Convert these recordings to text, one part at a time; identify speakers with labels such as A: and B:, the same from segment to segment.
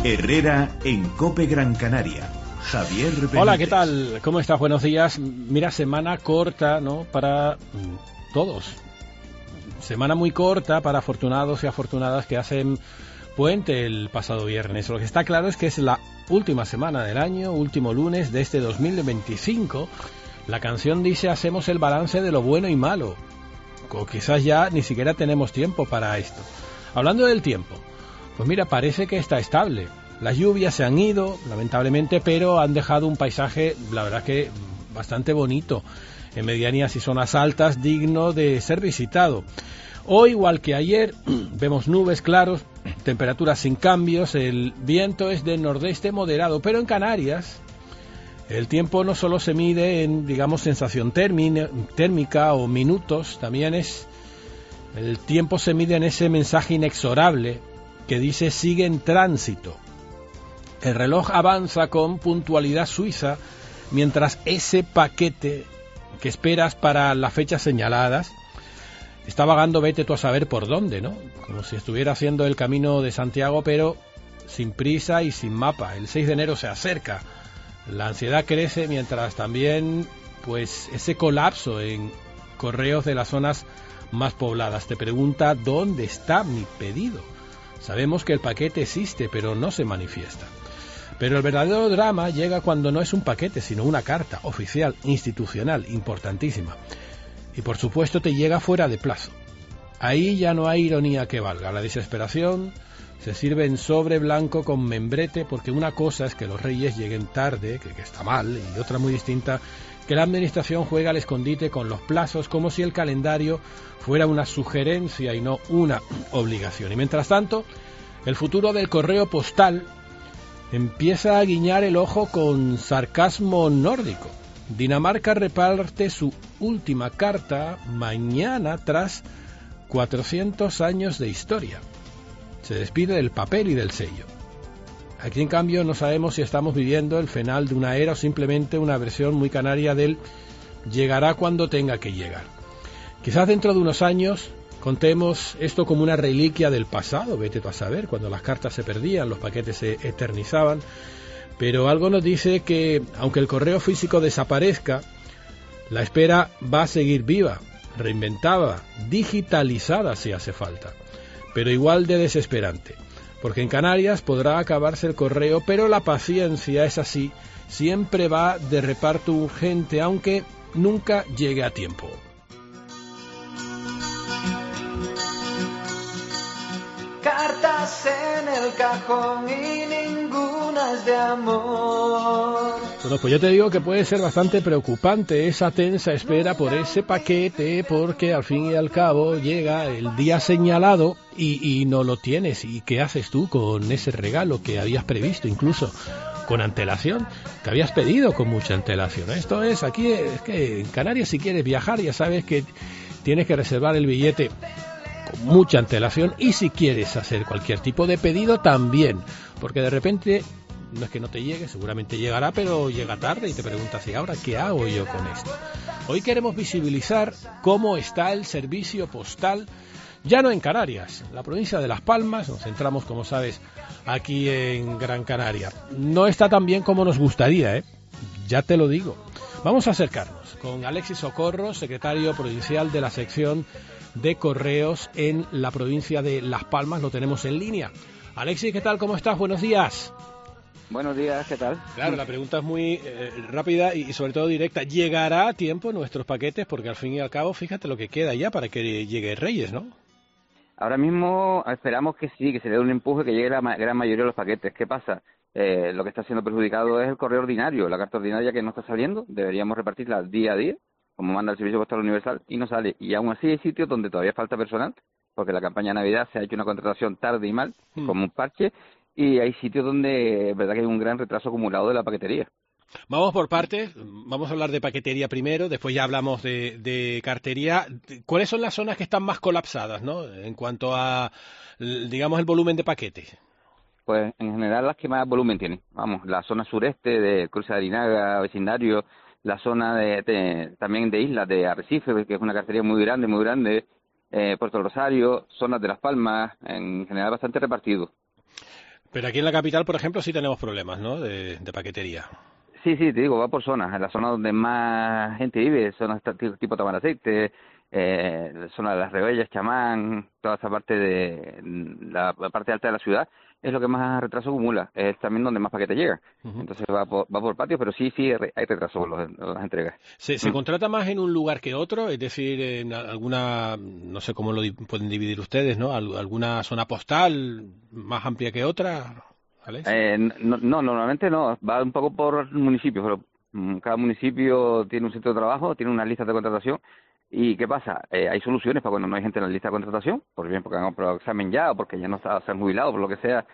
A: Herrera en COPE Gran Canaria. Javier Benítez.
B: Hola, ¿qué tal? ¿Cómo estás? Buenos días. Mira, semana corta, ¿no? Para todos. Semana muy corta para afortunados y afortunadas que hacen puente el pasado viernes. Lo que está claro es que es la última semana del año, último lunes de este 2025. La canción dice: hacemos el balance de lo bueno y malo. O quizás ya ni siquiera tenemos tiempo para esto. Hablando del tiempo, pues mira, parece que está estable. Las lluvias se han ido, lamentablemente, pero han dejado un paisaje, la verdad que bastante bonito, en medianías y zonas altas, digno de ser visitado. Hoy, igual que ayer, vemos nubes claros, temperaturas sin cambios, el viento es de nordeste moderado, pero en Canarias el tiempo no solo se mide en, digamos, sensación térmica o minutos, también el tiempo se mide en ese mensaje inexorable que dice sigue en tránsito. El reloj avanza con puntualidad suiza, mientras ese paquete que esperas para las fechas señaladas está vagando, vete tú a saber por dónde, ¿no? Como si estuviera haciendo el camino de Santiago, pero sin prisa y sin mapa. El 6 de enero se acerca. La ansiedad crece, mientras también, pues, ese colapso en correos de las zonas más pobladas te pregunta ¿dónde está mi pedido? Sabemos que el paquete existe, pero no se manifiesta. Pero el verdadero drama llega cuando no es un paquete, sino una carta oficial, institucional, importantísima. Y por supuesto te llega fuera de plazo. Ahí ya no hay ironía que valga. La desesperación se sirve en sobre blanco con membrete, porque una cosa es que los reyes lleguen tarde, que está mal, y otra muy distinta, que la administración juega al escondite con los plazos, como si el calendario fuera una sugerencia y no una obligación. Y mientras tanto, el futuro del correo postal empieza a guiñar el ojo con sarcasmo nórdico. Dinamarca reparte su última carta mañana tras 400 años de historia. Se despide del papel y del sello. Aquí, en cambio, no sabemos si estamos viviendo el final de una era o simplemente una versión muy canaria del llegará cuando tenga que llegar. Quizás dentro de unos años contemos esto como una reliquia del pasado, vete tú a saber, cuando las cartas se perdían, los paquetes se eternizaban, pero algo nos dice que, aunque el correo físico desaparezca, la espera va a seguir viva, reinventada, digitalizada si hace falta, pero igual de desesperante, porque en Canarias podrá acabarse el correo, pero la paciencia es así, siempre va de reparto urgente, aunque nunca llegue a tiempo.
C: Cartas en el cajón y ninguna es de amor.
B: Bueno, pues yo te digo que puede ser bastante preocupante esa tensa espera por ese paquete, porque al fin y al cabo llega el día señalado y no lo tienes. ¿Y qué haces tú con ese regalo que habías previsto, incluso con antelación, que habías pedido con mucha antelación? Esto es, aquí es que en Canarias, si quieres viajar, ya sabes que tienes que reservar el billete con mucha antelación, y si quieres hacer cualquier tipo de pedido también, porque de repente no es que no te llegue, seguramente llegará, pero llega tarde y te preguntas: ¿y ahora qué hago yo con esto? Hoy queremos visibilizar cómo está el servicio postal, ya no en Canarias, en la provincia de Las Palmas. Nos centramos, como sabes, aquí en Gran Canaria. No está tan bien como nos gustaría, ya te lo digo. Vamos a acercarnos con Alexis Socorro, secretario provincial de la sección de correos en la provincia de Las Palmas. Lo tenemos en línea. Alexis, ¿qué tal? ¿Cómo estás? Buenos días.
D: Buenos días, ¿qué tal?
B: Claro, la pregunta es muy rápida y sobre todo directa. ¿Llegará a tiempo nuestros paquetes? Porque al fin y al cabo, fíjate lo que queda ya para que llegue Reyes, ¿no?
D: Ahora mismo esperamos que sí, que se dé un empuje, que llegue la gran mayoría de los paquetes. ¿Qué pasa? Lo que está siendo perjudicado es el correo ordinario, la carta ordinaria que no está saliendo. Deberíamos repartirla día a día, como manda el Servicio Postal Universal, y no sale. Y aún así hay sitios donde todavía falta personal, porque la campaña de Navidad se ha hecho una contratación tarde y mal, como un parche, y hay sitios donde es verdad que hay un gran retraso acumulado de la paquetería.
B: Vamos por partes, vamos a hablar de paquetería primero, después ya hablamos de cartería. ¿Cuáles son las zonas que están más colapsadas, ¿no?, en cuanto a, digamos, el volumen de paquetes?
D: Pues en general las que más volumen tienen. Vamos, la zona sureste de Cruce de Arinaga, vecindario, la zona también de islas de Arrecife, que es una cartería muy grande, Puerto Rosario, zonas de Las Palmas, en general bastante repartido.
B: Pero aquí en la capital, por ejemplo, sí tenemos problemas, ¿no?, de paquetería.
D: Sí, te digo, va por zonas. En la zona donde más gente vive, zonas tipo Tamaraceite, zona de Las Rebellas, Chamán, toda esa parte de la parte alta de la ciudad, es lo que más retraso acumula. Es también donde más paquetes llegan.
B: Uh-huh.
D: Entonces va por patios, pero sí hay retraso con las entregas.
B: ¿Se contrata más en un lugar que otro? Es decir, en alguna, no sé cómo lo pueden dividir ustedes, ¿no? ¿Alguna zona postal más amplia que otra, Alex?
D: No, normalmente no. Va un poco por municipios, pero cada municipio tiene un centro de trabajo, tiene unas listas de contratación. ¿Y qué pasa? Hay soluciones para cuando no hay gente en la lista de contratación, por ejemplo, porque han comprado examen ya o porque ya no se han jubilado, por lo que sea.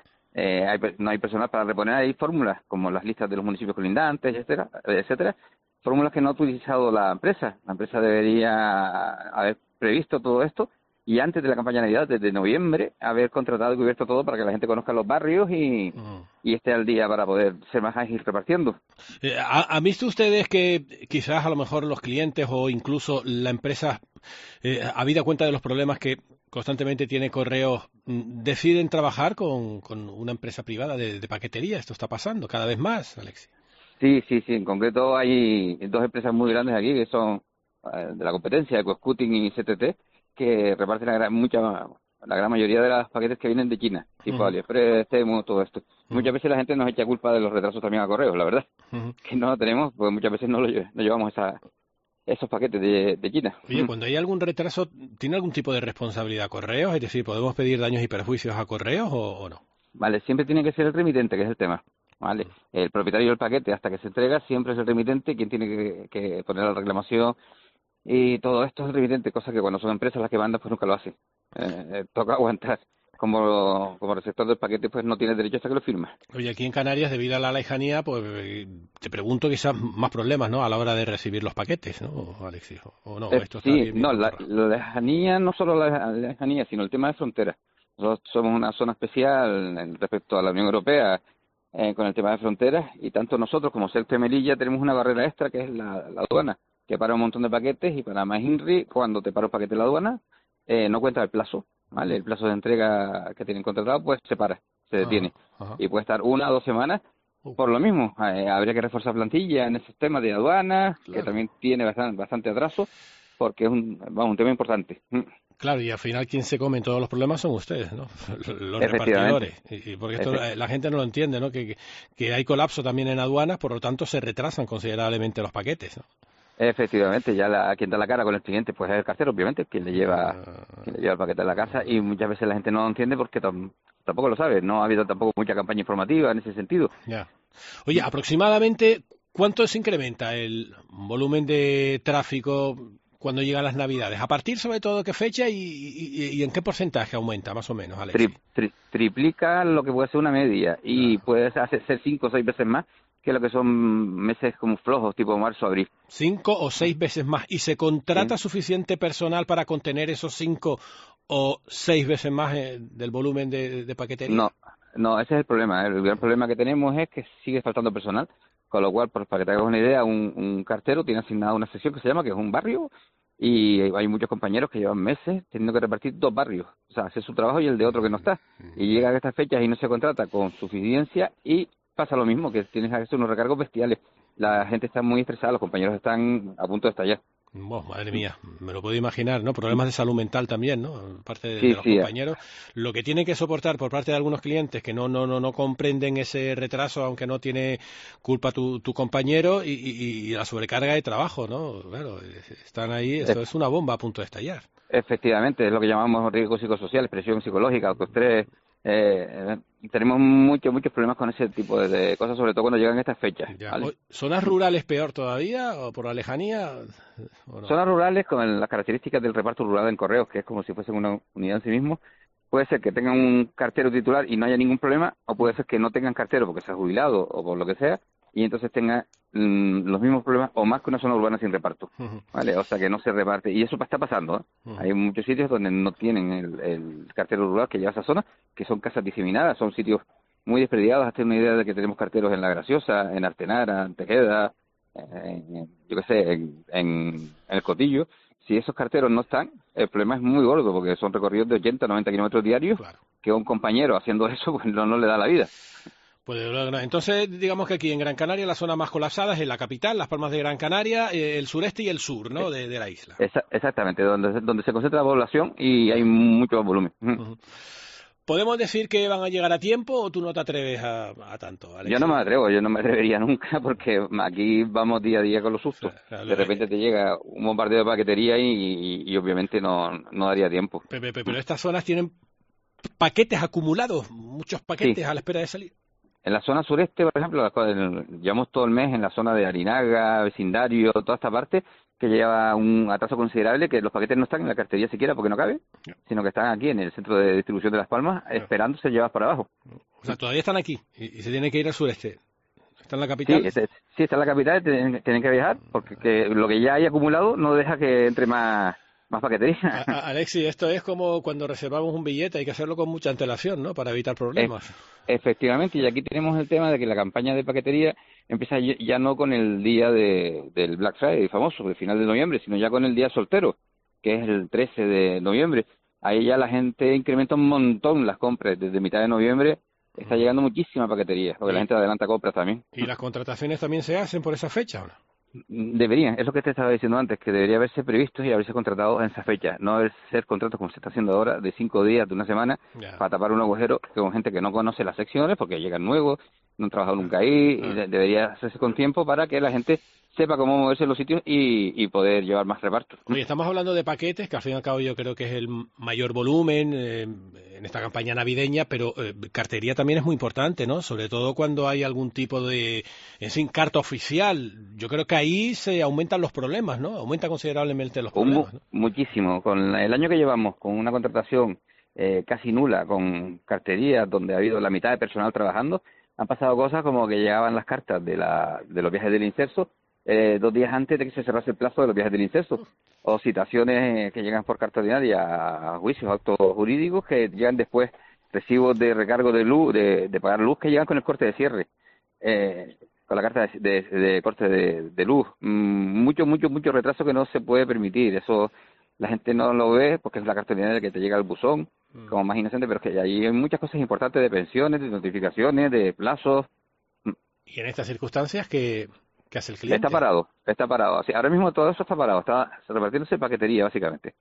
D: No hay personal para reponer. Hay fórmulas como las listas de los municipios colindantes, etcétera. Fórmulas que no ha utilizado la empresa. La empresa debería haber previsto todo esto y antes de la campaña de Navidad, desde noviembre, haber contratado y cubierto todo para que la gente conozca los barrios y esté al día para poder ser más ágil repartiendo.
B: ¿Han visto ustedes que quizás a lo mejor los clientes o incluso la empresa, habida cuenta de los problemas que constantemente tiene Correos, deciden trabajar con una empresa privada de paquetería? Esto está pasando cada vez más, Alexis.
D: Sí. En concreto hay dos empresas muy grandes aquí que son de la competencia, EcoScooting y CTT, que reparten la gran mayoría de los paquetes que vienen de China, tipo AliExpress, Temu, todo esto. Muchas veces la gente nos echa culpa de los retrasos también a Correos, la verdad, que no lo tenemos, porque muchas veces no llevamos esos paquetes de China.
B: Oye, cuando hay algún retraso, ¿tiene algún tipo de responsabilidad Correos? Es decir, ¿podemos pedir daños y perjuicios a Correos o no?
D: Vale, siempre tiene que ser el remitente, que es el tema. ¿Vale? El propietario del paquete, hasta que se entrega, siempre es el remitente quien tiene que poner la reclamación. Y todo esto es el remitente, cosa que cuando son empresas las que mandan, pues nunca lo hacen. Toca aguantar. Como receptor del paquete, pues no tienes derecho hasta que lo firmas.
B: Oye, aquí en Canarias, debido a la lejanía, pues te pregunto quizás más problemas, ¿no?, a la hora de recibir los paquetes, ¿no, Alexis? ¿O no? Esto está bien
D: la lejanía, no solo la lejanía, sino el tema de fronteras. Nosotros somos una zona especial respecto a la Unión Europea con el tema de fronteras, y tanto nosotros como Ceuta y Melilla tenemos una barrera extra que es la aduana, que para un montón de paquetes, y para más INRI, cuando te para un paquete en la aduana, no cuenta el plazo, ¿vale? El plazo de entrega que tienen contratado, pues se detiene. Y puede estar 1 o 2 semanas por lo mismo. Habría que reforzar plantilla en ese tema de aduanas, que también tiene bastante atraso, porque es un tema importante.
B: Claro, y al final quien se come todos los problemas son ustedes, ¿no? Los repartidores. Y porque esto la gente no lo entiende, ¿no? Que hay colapso también en aduanas, por lo tanto se retrasan considerablemente los paquetes, ¿no?
D: Efectivamente, ya quien da la cara con el cliente pues es el cartero, obviamente, quien le lleva el paquete a la casa, y muchas veces la gente no lo entiende porque tampoco lo sabe. No ha habido tampoco mucha campaña informativa en ese sentido.
B: Ya. Oye, aproximadamente, ¿cuánto se incrementa el volumen de tráfico cuando llegan las Navidades? ¿A partir sobre todo de qué fecha y en qué porcentaje aumenta, más o menos, Alex?
D: Triplica lo que puede ser una media, y puede ser 5 o 6 veces más que lo que son meses como flojos, tipo marzo, abril. 5
B: o 6 veces más. ¿Y se contrata suficiente personal para contener esos 5 o 6 veces más del volumen de paquetería?
D: No, ese es el problema. El gran problema que tenemos es que sigue faltando personal, con lo cual, para que te hagas una idea, un cartero tiene asignada una sección que se llama, que es un barrio, y hay muchos compañeros que llevan meses teniendo que repartir 2 barrios, o sea, hacer su trabajo y el de otro que no está. Y llegan a estas fechas y no se contrata con suficiencia, y pasa lo mismo, que tienes que hacer unos recargos bestiales. La gente está muy estresada, los compañeros están a punto de estallar.
B: Madre mía, me lo puedo imaginar, ¿no? Problemas de salud mental también, ¿no? Parte de los compañeros. Lo que tienen que soportar por parte de algunos clientes que no comprenden ese retraso, aunque no tiene culpa tu compañero, y la sobrecarga de trabajo, ¿no? Claro, están ahí, esto es una bomba a punto de estallar.
D: Efectivamente, es lo que llamamos riesgo psicosocial, presión psicológica, autoestrés. Tenemos muchos problemas con ese tipo de cosas, sobre todo cuando llegan estas fechas. ¿Vale?
B: ¿Zonas rurales peor todavía o por la lejanía? ¿O no?
D: Zonas rurales, con las características del reparto rural en correos, que es como si fuesen una unidad en sí mismo, puede ser que tengan un cartero titular y no haya ningún problema, o puede ser que no tengan cartero porque se ha jubilado o por lo que sea, y entonces tenga los mismos problemas o más que una zona urbana sin reparto, ¿vale? O sea, que no se reparte, y eso está pasando, ¿eh? Hay muchos sitios donde no tienen el cartero rural que lleva a esa zona, que son casas diseminadas, son sitios muy desperdigados. Hazte una idea de que tenemos carteros en La Graciosa, en Artenara, en Tejeda, yo qué sé, en el Cotillo. Si esos carteros no están, el problema es muy gordo, porque son recorridos de 80, 90 kilómetros diarios,
B: Claro.
D: que un compañero haciendo eso pues no le da la vida.
B: Pues entonces, digamos que aquí en Gran Canaria la zona más colapsada es en la capital, Las Palmas de Gran Canaria, el sureste y el sur, ¿no?, de la isla.
D: Exactamente, donde se concentra la población y hay mucho volumen.
B: Uh-huh. ¿Podemos decir que van a llegar a tiempo o tú no te atreves a tanto, Alex?
D: Yo no me atrevería nunca, porque aquí vamos día a día con los sustos.
B: Claro,
D: de repente te llega un bombardeo de paquetería y obviamente no daría tiempo.
B: Pero estas zonas tienen paquetes acumulados, muchos paquetes a la espera de salir.
D: En la zona sureste, por ejemplo, llevamos todo el mes en la zona de Arinaga, vecindario, toda esta parte, que lleva un atraso considerable, que los paquetes no están en la cartería siquiera porque no cabe, sino que están aquí en el centro de distribución de Las Palmas, esperando ser llevados para abajo.
B: O sea, todavía están aquí y se tienen que ir al sureste. ¿Está en la capital?
D: Sí, está en la capital, tienen que viajar, porque lo que ya hay acumulado no deja que entre más paquetería.
B: Alexis, esto es como cuando reservamos un billete, hay que hacerlo con mucha antelación, ¿no?, para evitar problemas.
D: Efectivamente, y aquí tenemos el tema de que la campaña de paquetería empieza ya no con el día del Black Friday famoso, del final de noviembre, sino ya con el día soltero, que es el 13 de noviembre. Ahí ya la gente incrementa un montón las compras. Desde mitad de noviembre está llegando muchísima paquetería, porque la gente adelanta compras también.
B: ¿Y las contrataciones también se hacen por esa fecha o no?
D: Deberían, es lo que te estaba diciendo antes, que debería haberse previsto y haberse contratado en esa fecha, no hacer contratos como se está haciendo ahora de 5 días, de una semana, para tapar un agujero con gente que no conoce las secciones porque llegan nuevos, no han trabajado nunca ahí, y debería hacerse con tiempo para que la gente sepa cómo moverse en los sitios y poder llevar más repartos.
B: Oye, estamos hablando de paquetes, que al fin y al cabo yo creo que es el mayor volumen en esta campaña navideña, pero cartería también es muy importante, ¿no? Sobre todo cuando hay algún tipo de, carta oficial. Yo creo que ahí se aumentan los problemas, ¿no? Aumentan considerablemente los problemas, ¿no?
D: Muchísimo. Con el año que llevamos, con una contratación casi nula, con cartería, donde ha habido la mitad de personal trabajando, han pasado cosas como que llegaban las cartas de los viajes del inserso 2 días antes de que se cerrase el plazo de los viajes del incenso, o citaciones que llegan por carta ordinaria a juicios, actos jurídicos que llegan después, recibos de recargo de luz, de pagar luz que llegan con el corte de cierre, con la carta de corte de luz. Mucho retraso que no se puede permitir. Eso la gente no lo ve porque es la carta ordinaria que te llega al buzón, como más inocente, pero es que ahí hay muchas cosas importantes de pensiones, de notificaciones, de plazos.
B: Y en estas circunstancias, ¿qué hace el cliente?
D: Está parado. Así, ahora mismo todo eso está parado, está repartiéndose paquetería, básicamente.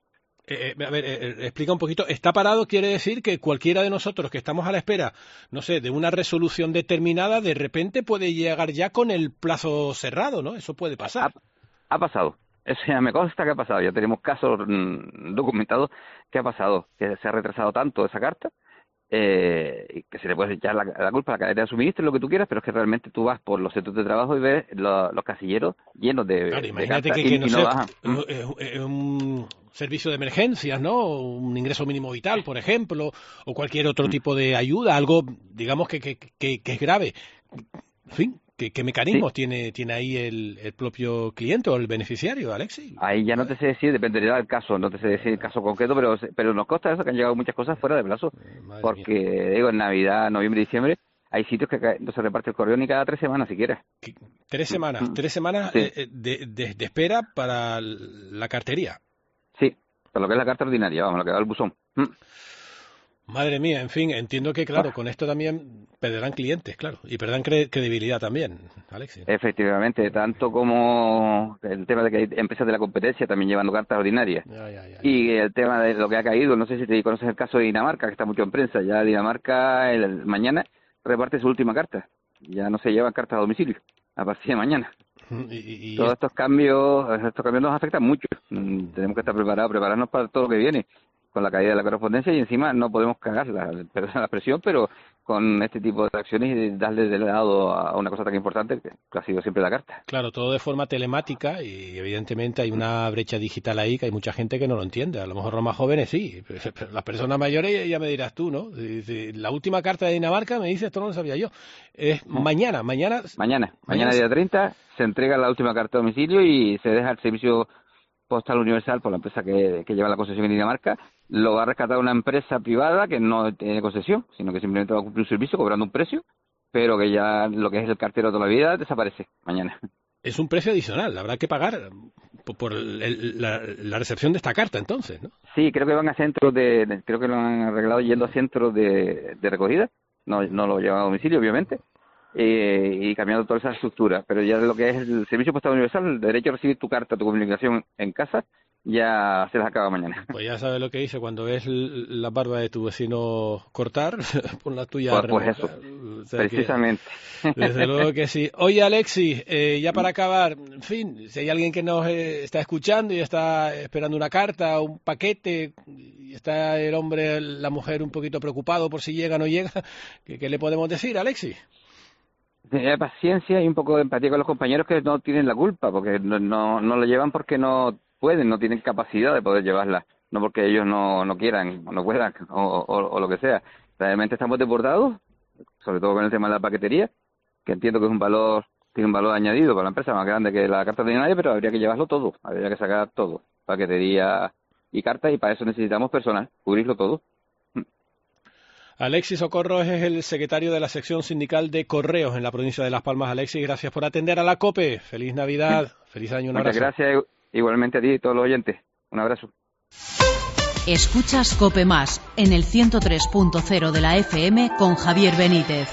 B: Explica un poquito. Está parado quiere decir que cualquiera de nosotros que estamos a la espera, no sé, de una resolución determinada, de repente puede llegar ya con el plazo cerrado, ¿no? Eso puede pasar.
D: Ha pasado. Eso ya me consta que ha pasado. Ya tenemos casos documentados que ha pasado, que se ha retrasado tanto esa carta, que se le puede echar la culpa a la cadena de suministro, lo que tú quieras, pero es que realmente tú vas por los centros de trabajo y ves los casilleros llenos de,
B: claro, imagínate
D: de cartas
B: que
D: y no bajan.
B: Es un servicio de emergencias, ¿no? Un ingreso mínimo vital, por ejemplo, o cualquier otro tipo de ayuda, algo, digamos, que es grave. En fin, ¿qué mecanismos tiene ahí el propio cliente o el beneficiario, Alexis?
D: Ahí ya no te sé decir, dependerá del caso, no te sé decir el caso concreto, pero nos consta eso, que han llegado muchas cosas fuera de plazo, porque, digo, en Navidad, noviembre y diciembre, hay sitios que no se reparte el correo ni cada 3 semanas siquiera.
B: 3 semanas, 3 semanas
D: sí.
B: de espera para la cartería.
D: Sí, para lo que es la carta ordinaria, vamos, lo que va al buzón.
B: Madre mía, en fin, entiendo que, claro, con esto también perderán clientes, claro, y perderán credibilidad también, Alexis.
D: Efectivamente, tanto como el tema de que hay empresas de la competencia también llevando cartas ordinarias.
B: Ya.
D: Y el tema de lo que ha caído, no sé si te conoces el caso de Dinamarca, que está mucho en prensa. Ya Dinamarca mañana reparte su última carta. Ya no se llevan cartas a domicilio, a partir de mañana.
B: Y
D: todos estos cambios nos afectan mucho. Tenemos que estar prepararnos para todo lo que viene, con la caída de la correspondencia, y encima no podemos cagar la presión, pero con este tipo de acciones y darle de lado a una cosa tan importante que ha sido siempre la carta.
B: Claro, todo de forma telemática, y evidentemente hay una brecha digital ahí que hay mucha gente que no lo entiende. A lo mejor los más jóvenes sí, pero las personas mayores ya me dirás tú, ¿no? La última carta de Dinamarca, me dices, esto no lo sabía yo. Es mañana
D: día 30, se entrega la última carta a domicilio y se deja el servicio postal universal por la empresa que lleva la concesión en Dinamarca. Lo va a rescatar una empresa privada que no tiene concesión, sino que simplemente va a cumplir un servicio cobrando un precio, pero que ya lo que es el cartero de toda la vida desaparece mañana.
B: Es un precio adicional, habrá que pagar por la recepción de esta carta, entonces, ¿no?
D: Sí, creo que van a centros creo que lo han arreglado yendo a centros de recogida, no lo llevan a domicilio, obviamente, y cambiando toda esa estructura, pero ya lo que es el servicio postal universal, el derecho a recibir tu carta, tu comunicación en casa, ya se las acaba mañana.
B: Pues ya sabes lo que dice, cuando ves la barba de tu vecino cortar, pon la tuya
D: pues eso,
B: o sea,
D: precisamente.
B: Desde luego que sí. Oye, Alexis, ya para acabar, en fin, si hay alguien que nos está escuchando y está esperando una carta, un paquete, y está el hombre, la mujer un poquito preocupado por si llega o no llega, ¿qué le podemos decir, Alexis?
D: Tener paciencia y un poco de empatía con los compañeros que no tienen la culpa, porque no lo llevan porque no pueden, no tienen capacidad de poder llevarla, no porque ellos no quieran o no puedan o lo que sea. Realmente estamos desbordados, sobre todo con el tema de la paquetería, que entiendo que tiene un valor añadido para la empresa más grande que la carta ordinaria, pero habría que llevarlo todo, habría que sacar todo, paquetería y cartas, y para eso necesitamos personal, cubrirlo todo.
B: Alexis Socorro es el secretario de la sección sindical de correos en la provincia de Las Palmas. Alexis, gracias por atender a la COPE. Feliz Navidad, feliz año, un abrazo.
D: Muchas gracias, igualmente a ti y a todos los oyentes. Un abrazo.
E: Escuchas COPE Más en el 103.0 de la FM con Javier Benítez.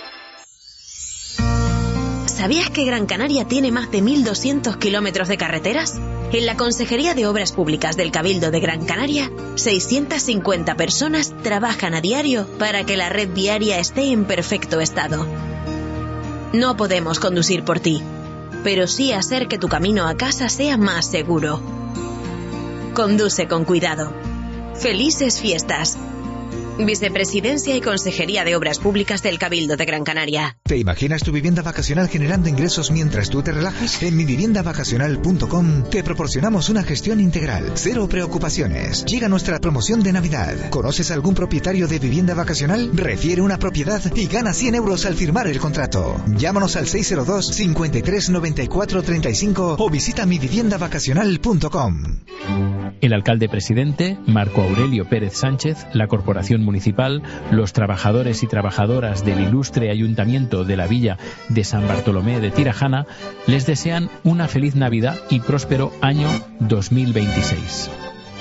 F: ¿Sabías que Gran Canaria tiene más de 1.200 kilómetros de carreteras? En la Consejería de Obras Públicas del Cabildo de Gran Canaria, 650 personas trabajan a diario para que la red viaria esté en perfecto estado. No podemos conducir por ti, pero sí hacer que tu camino a casa sea más seguro. Conduce con cuidado. ¡Felices fiestas! Vicepresidencia y Consejería de Obras Públicas del Cabildo de Gran Canaria.
G: ¿Te imaginas tu vivienda vacacional generando ingresos mientras tú te relajas? En miviviendavacacional.com te proporcionamos una gestión integral, cero preocupaciones. Llega nuestra promoción de Navidad. ¿Conoces algún propietario de vivienda vacacional? Refiere una propiedad y gana 100 euros al firmar el contrato. Llámanos al 602 53 94 35 o visita miviviendavacacional.com.
H: El alcalde presidente, Marco Aurelio Pérez Sánchez, la Corporación Municipal, los trabajadores y trabajadoras del ilustre Ayuntamiento de la Villa de San Bartolomé de Tirajana les desean una feliz Navidad y próspero año 2026.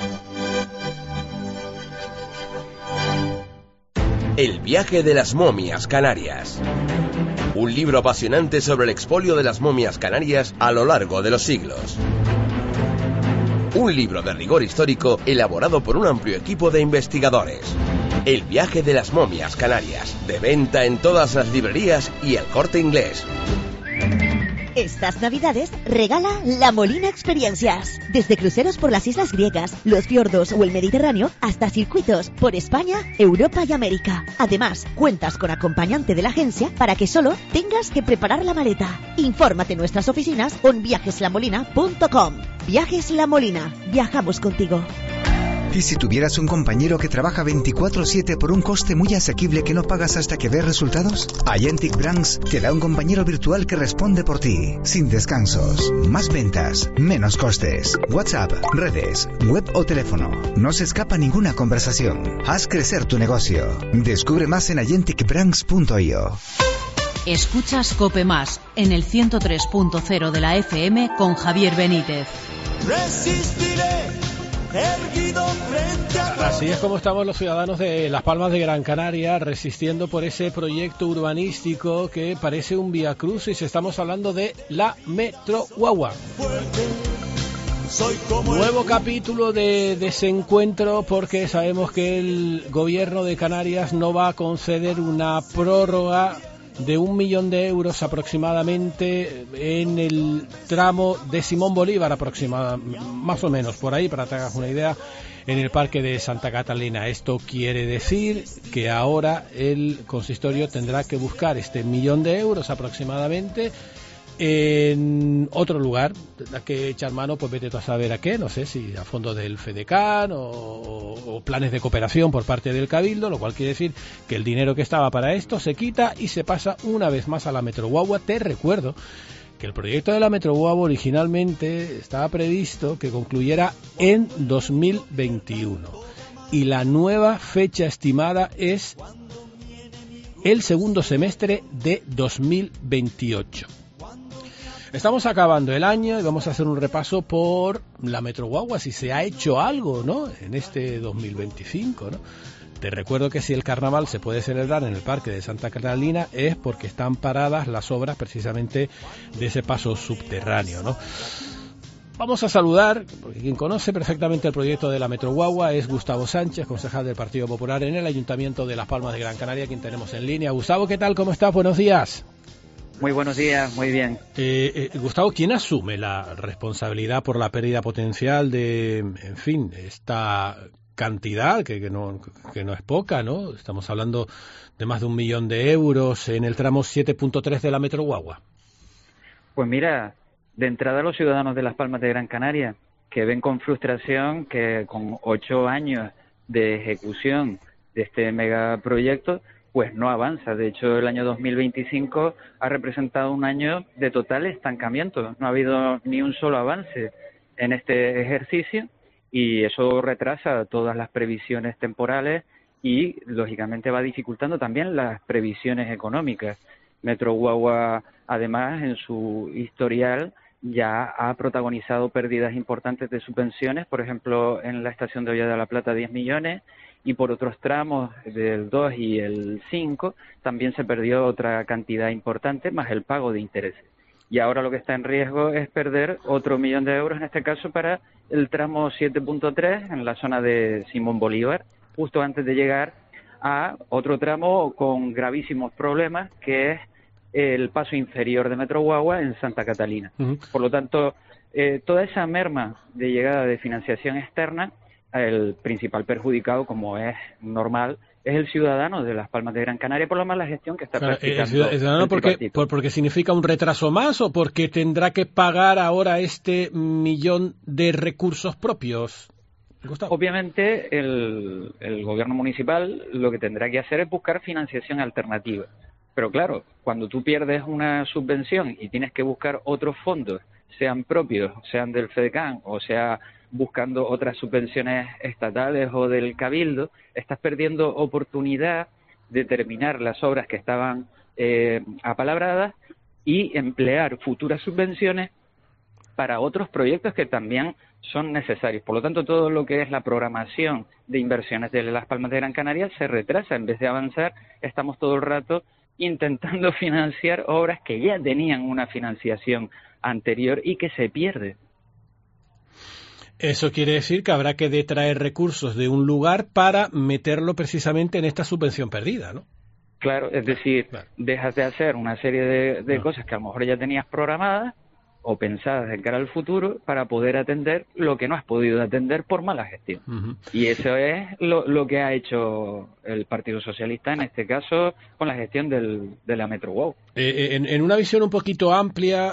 I: El viaje de las momias canarias. Un libro apasionante sobre el expolio de las momias canarias a lo largo de los siglos. Un libro de rigor histórico elaborado por un amplio equipo de investigadores. El viaje de las momias canarias, de venta en todas las librerías y El Corte Inglés.
J: Estas Navidades regala La Molina Experiencias. Desde cruceros por las islas griegas, los fiordos o el Mediterráneo, hasta circuitos por España, Europa y América. Además, cuentas con acompañante de la agencia para que solo tengas que preparar la maleta. Infórmate en nuestras oficinas o en viajeslamolina.com. Viajes La Molina. Viajamos contigo.
G: ¿Y si tuvieras un compañero que trabaja 24/7 por un coste muy asequible que no pagas hasta que ves resultados? Agentic Brands te da un compañero virtual que responde por ti, sin descansos. Más ventas, menos costes. WhatsApp, redes, web o teléfono. No se escapa ninguna conversación. Haz crecer tu negocio. Descubre más en agenticbrands.io.
E: Escuchas COPE Más en el 103.0 de la FM con Javier Benítez.
K: Resistiré.
B: Así es como estamos los ciudadanos de Las Palmas de Gran Canaria resistiendo por ese proyecto urbanístico que parece un viacrucis. Estamos hablando de la Metro Guagua. Nuevo capítulo de desencuentro porque sabemos que el gobierno de Canarias no va a conceder una prórroga de 1 millón de euros aproximadamente en el tramo de Simón Bolívar, más o menos por ahí, para que te hagas una idea, en el Parque de Santa Catalina. Esto quiere decir que ahora el consistorio tendrá que buscar este 1 millón de euros aproximadamente en otro lugar. Tendrá que echar mano, pues vete tú a saber a qué, no sé si a fondo del FEDECAN o planes de cooperación por parte del Cabildo, lo cual quiere decir que el dinero que estaba para esto se quita y se pasa una vez más a la Metro Guagua. Te recuerdo que el proyecto de la Metro Guagua originalmente estaba previsto que concluyera en 2021 y la nueva fecha estimada es el segundo semestre de 2028. Estamos acabando el año y vamos a hacer un repaso por la Metro Guagua, si se ha hecho algo, ¿no?, en este 2025, ¿no? Te recuerdo que si el carnaval se puede celebrar en el Parque de Santa Catalina es porque están paradas las obras precisamente de ese paso subterráneo, ¿no? Vamos a saludar, porque quien conoce perfectamente el proyecto de la Metro Guagua es Gustavo Sánchez, concejal del Partido Popular en el Ayuntamiento de Las Palmas de Gran Canaria, quien tenemos en línea. Gustavo, ¿qué tal? ¿Cómo estás? Buenos días.
L: Muy buenos días, muy bien.
B: Gustavo, ¿quién asume la responsabilidad por la pérdida potencial de, en fin, esta cantidad que no es poca, ¿no? Estamos hablando de más de 1 millón de euros en el tramo 7.3 de la Metro Guagua.
L: Pues mira, de entrada los ciudadanos de Las Palmas de Gran Canaria, que ven con frustración que con 8 años de ejecución de este megaproyecto, pues no avanza. De hecho, el año 2025 ha representado un año de total estancamiento. No ha habido ni un solo avance en este ejercicio y eso retrasa todas las previsiones temporales y, lógicamente, va dificultando también las previsiones económicas. Metro Guagua, además, en su historial ya ha protagonizado pérdidas importantes de subvenciones, por ejemplo, en la estación de Olla de la Plata 10 millones, y por otros tramos del 2 y el 5 también se perdió otra cantidad importante, más el pago de intereses. Y ahora lo que está en riesgo es perder otro 1 millón de euros, en este caso para el tramo 7.3 en la zona de Simón Bolívar, justo antes de llegar a otro tramo con gravísimos problemas, que es el paso inferior de Metro Guagua en Santa Catalina. Por lo tanto, toda esa merma de llegada de financiación externa, el principal perjudicado, como es normal, es el ciudadano de Las Palmas de Gran Canaria por la mala gestión que está practicando.
B: ¿El ciudadano porque significa un retraso más o porque tendrá que pagar ahora este 1 millón de recursos propios? Gustavo.
L: Obviamente, el gobierno municipal lo que tendrá que hacer es buscar financiación alternativa. Pero claro, cuando tú pierdes una subvención y tienes que buscar otros fondos, sean propios, sean del FEDECAN o sea buscando otras subvenciones estatales o del Cabildo, estás perdiendo oportunidad de terminar las obras que estaban apalabradas y emplear futuras subvenciones para otros proyectos que también son necesarios. Por lo tanto, todo lo que es la programación de inversiones de Las Palmas de Gran Canaria se retrasa. En vez de avanzar, estamos todo el rato intentando financiar obras que ya tenían una financiación anterior y que se pierde.
B: Eso quiere decir que habrá que detraer recursos de un lugar para meterlo precisamente en esta subvención perdida, ¿no?
L: Claro, es decir, dejas de hacer una serie de cosas que a lo mejor ya tenías programadas o pensadas de cara al futuro para poder atender lo que no has podido atender por mala gestión. Y eso es lo que ha hecho el Partido Socialista, en este caso, con la gestión de la Metro Guagua.
B: En una visión un poquito amplia,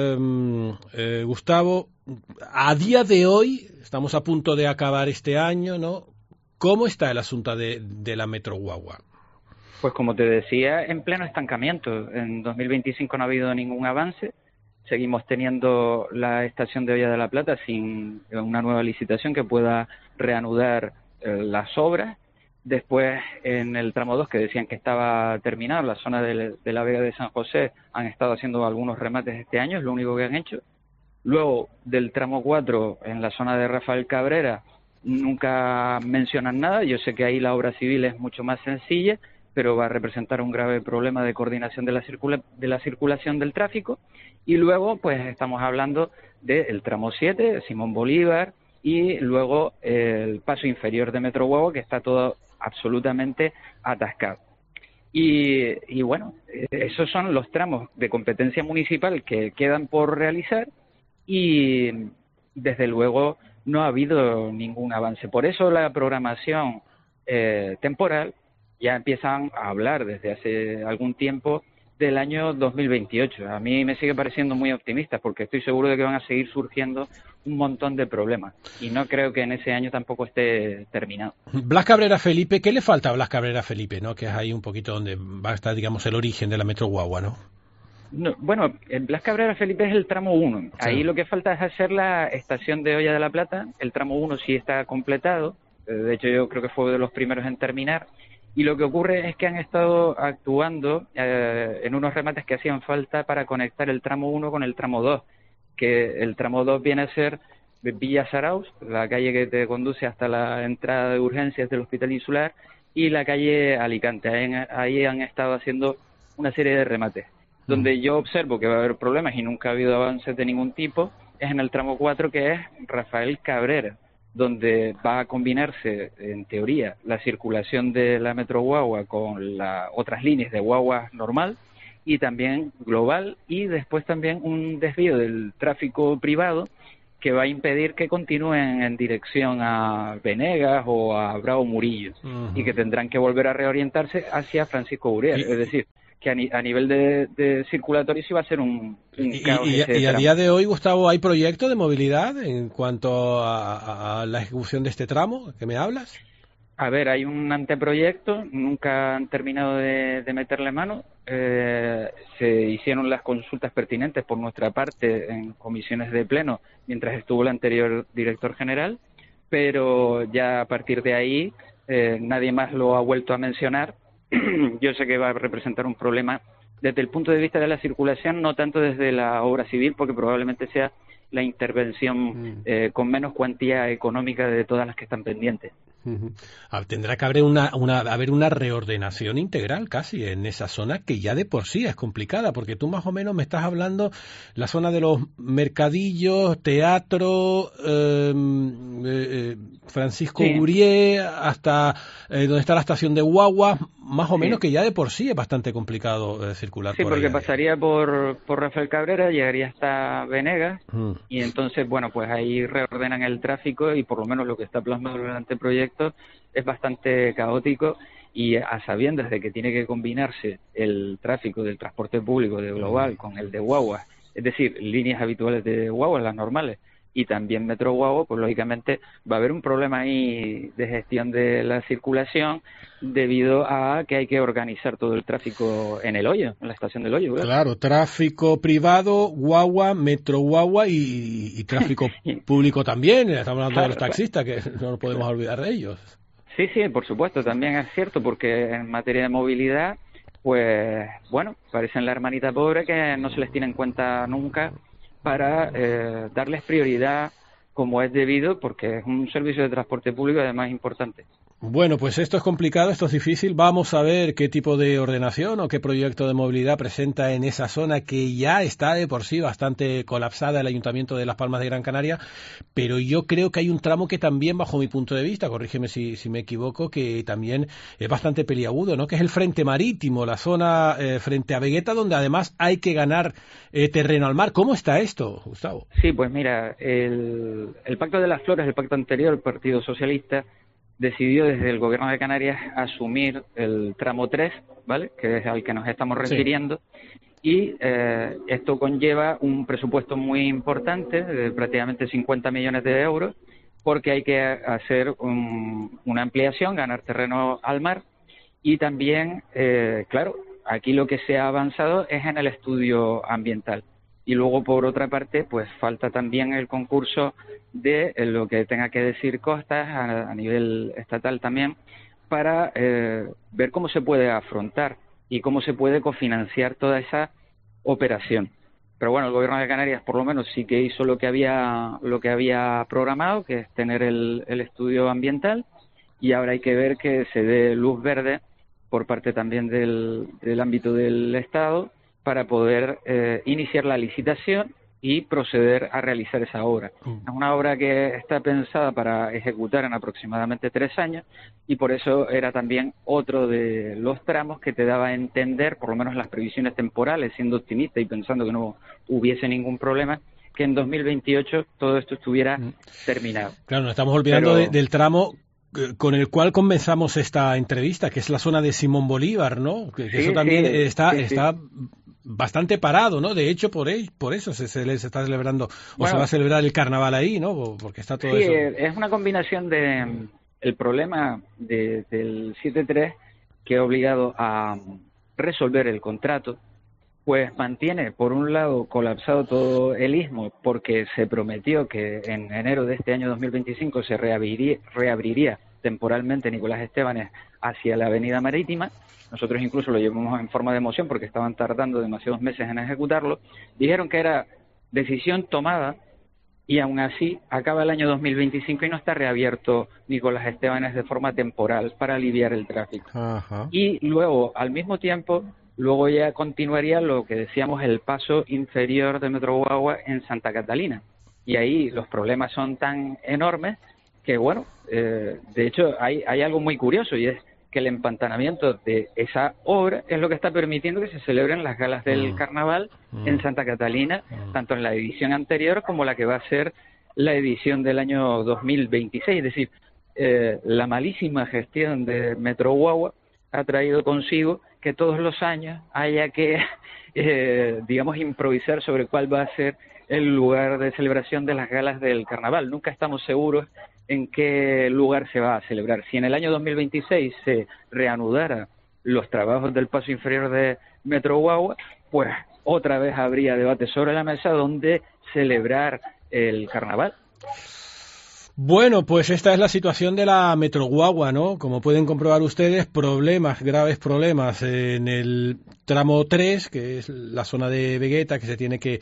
B: Gustavo, a día de hoy, estamos a punto de acabar este año, ¿no? ¿Cómo está el asunto de la Metro Guagua?
L: Pues como te decía, en pleno estancamiento. En 2025 no ha habido ningún avance. Seguimos teniendo la estación de Olla de la Plata sin una nueva licitación que pueda reanudar las obras. Después, en el tramo 2, que decían que estaba terminado, la zona de la Vega de San José, han estado haciendo algunos remates este año, es lo único que han hecho. Luego, del tramo 4, en la zona de Rafael Cabrera, nunca mencionan nada. Yo sé que ahí la obra civil es mucho más sencilla, pero va a representar un grave problema de coordinación de la circulación del tráfico. Y luego, pues estamos hablando del tramo 7, Simón Bolívar, y luego el paso inferior de Metro Guagua, que está todo absolutamente atascado. Y bueno, esos son los tramos de competencia municipal que quedan por realizar y, desde luego, no ha habido ningún avance. Por eso la programación temporal ya empiezan a hablar desde hace algún tiempo del año 2028. A mí me sigue pareciendo muy optimista porque estoy seguro de que van a seguir surgiendo un montón de problemas y no creo que en ese año tampoco esté terminado.
B: Blas Cabrera Felipe, ¿qué le falta a Blas Cabrera Felipe, no? Que es ahí un poquito donde va a estar, digamos, el origen de la Metro Guagua, ¿no?
L: No, bueno, en Blas Cabrera Felipe es el tramo 1. Sí. Ahí lo que falta es hacer la estación de Olla de la Plata. El tramo 1 sí está completado. De hecho, yo creo que fue de los primeros en terminar. Y lo que ocurre es que han estado actuando en unos remates que hacían falta para conectar el tramo 1 con el tramo 2, que el tramo 2 viene a ser Villa Sarauz, la calle que te conduce hasta la entrada de urgencias del Hospital Insular, y la calle Alicante. Ahí han estado haciendo una serie de remates. Donde yo observo que va a haber problemas y nunca ha habido avances de ningún tipo es en el tramo 4, que es Rafael Cabrera, donde va a combinarse, en teoría, la circulación de la Metro Guagua con las otras líneas de guagua normal y también global, y después también un desvío del tráfico privado que va a impedir que continúen en dirección a Venegas o a Bravo Murillo, y que tendrán que volver a reorientarse hacia Francisco Uriel. Es decir, que a nivel de circulatorio sí va a ser un caos.
B: Y a día de hoy, Gustavo, ¿hay proyectos de movilidad en cuanto a la ejecución de este tramo que me hablas?
L: A ver, hay un anteproyecto, nunca han terminado de meterle mano. Se hicieron las consultas pertinentes por nuestra parte en comisiones de pleno mientras estuvo el anterior director general, pero ya a partir de ahí nadie más lo ha vuelto a mencionar. Yo sé que va a representar un problema desde el punto de vista de la circulación, no tanto desde la obra civil, porque probablemente sea la intervención con menos cuantía económica de todas las que están pendientes.
B: Tendrá que haber una reordenación integral casi en esa zona, que ya de por sí es complicada, porque tú más o menos me estás hablando la zona de los mercadillos, teatro, Francisco Urié, hasta donde está la estación de guaguas, más o menos, que ya de por sí es bastante complicado circular por ahí.
L: Sí, porque pasaría por Rafael Cabrera, llegaría hasta Venegas, y entonces, bueno, pues ahí reordenan el tráfico, y por lo menos lo que está plasmado en el anteproyecto es bastante caótico, y a sabiendas de que tiene que combinarse el tráfico del transporte público de global con el de guaguas, es decir, líneas habituales de guaguas, las normales, y también Metro Guagua, pues lógicamente va a haber un problema ahí de gestión de la circulación, debido a que hay que organizar todo el tráfico en el Hoyo, en la estación del Hoyo.
B: Claro, tráfico privado, guagua, Metro Guagua y tráfico público también. Estamos hablando de los taxistas, que no nos podemos olvidar de ellos.
L: Sí, por supuesto, también es cierto, porque en materia de movilidad, pues bueno, parecen la hermanita pobre que no se les tiene en cuenta nunca para darles prioridad como es debido, porque es un servicio de transporte público además importante.
B: Bueno, pues esto es complicado, esto es difícil. Vamos a ver qué tipo de ordenación o qué proyecto de movilidad presenta en esa zona que ya está de por sí bastante colapsada, el Ayuntamiento de Las Palmas de Gran Canaria, pero yo creo que hay un tramo que también, bajo mi punto de vista, corrígeme si me equivoco, que también es bastante peliagudo, ¿no? Que es el frente marítimo, la zona frente a Vegueta, donde además hay que ganar terreno al mar. ¿Cómo está esto, Gustavo?
L: Sí, pues mira, el Pacto de las Flores, el pacto anterior, el Partido Socialista, decidió desde el Gobierno de Canarias asumir el tramo 3, ¿vale?, que es al que nos estamos refiriendo, y esto conlleva un presupuesto muy importante, de prácticamente 50 millones de euros, porque hay que hacer una ampliación, ganar terreno al mar, y también, claro, aquí lo que se ha avanzado es en el estudio ambiental. Y luego, por otra parte, pues falta también el concurso de lo que tenga que decir Costas a nivel estatal también, para ver cómo se puede afrontar y cómo se puede cofinanciar toda esa operación. Pero bueno, el Gobierno de Canarias por lo menos sí que hizo lo que había programado, que es tener el estudio ambiental, y ahora hay que ver que se dé luz verde por parte también del ámbito del Estado para poder iniciar la licitación y proceder a realizar esa obra. Es una obra que está pensada para ejecutar en aproximadamente 3 años, y por eso era también otro de los tramos que te daba a entender, por lo menos las previsiones temporales, siendo optimista y pensando que no hubiese ningún problema, que en 2028 todo esto estuviera terminado.
B: Claro, nos estamos olvidando del tramo con el cual comenzamos esta entrevista, que es la zona de Simón Bolívar, ¿no? Que eso también está bastante parado, ¿no? De hecho, por eso se está celebrando, o se va a celebrar el carnaval ahí, ¿no? Porque está todo eso.
L: Sí, es una combinación de el problema del 7.3, que ha obligado a resolver el contrato, pues mantiene, por un lado, colapsado todo el istmo, porque se prometió que en enero de este año 2025 se reabriría temporalmente Nicolás Estébanes hacia la avenida Marítima. Nosotros incluso lo llevamos en forma de moción porque estaban tardando demasiados meses en ejecutarlo. Dijeron que era decisión tomada y aún así acaba el año 2025 y no está reabierto Nicolás Estébanes de forma temporal para aliviar el tráfico.
B: Ajá.
L: Y luego, al mismo tiempo, luego ya continuaría lo que decíamos, el paso inferior de Metro Guagua en Santa Catalina. Y ahí los problemas son tan enormes que, bueno, de hecho hay algo muy curioso, y es que el empantanamiento de esa obra es lo que está permitiendo que se celebren las galas del carnaval en Santa Catalina, tanto en la edición anterior como la que va a ser la edición del año 2026. Es decir, la malísima gestión de Metro Guagua ha traído consigo que todos los años haya que, digamos, improvisar sobre cuál va a ser el lugar de celebración de las galas del carnaval. Nunca estamos seguros en qué lugar se va a celebrar. Si en el año 2026 se reanudara los trabajos del paso inferior de Metro Guagua, pues otra vez habría debate sobre la mesa donde celebrar el carnaval.
B: Bueno, pues esta es la situación de la Metro Guagua, ¿no? Como pueden comprobar ustedes, graves problemas en el tramo 3, que es la zona de Vegueta, que se tiene que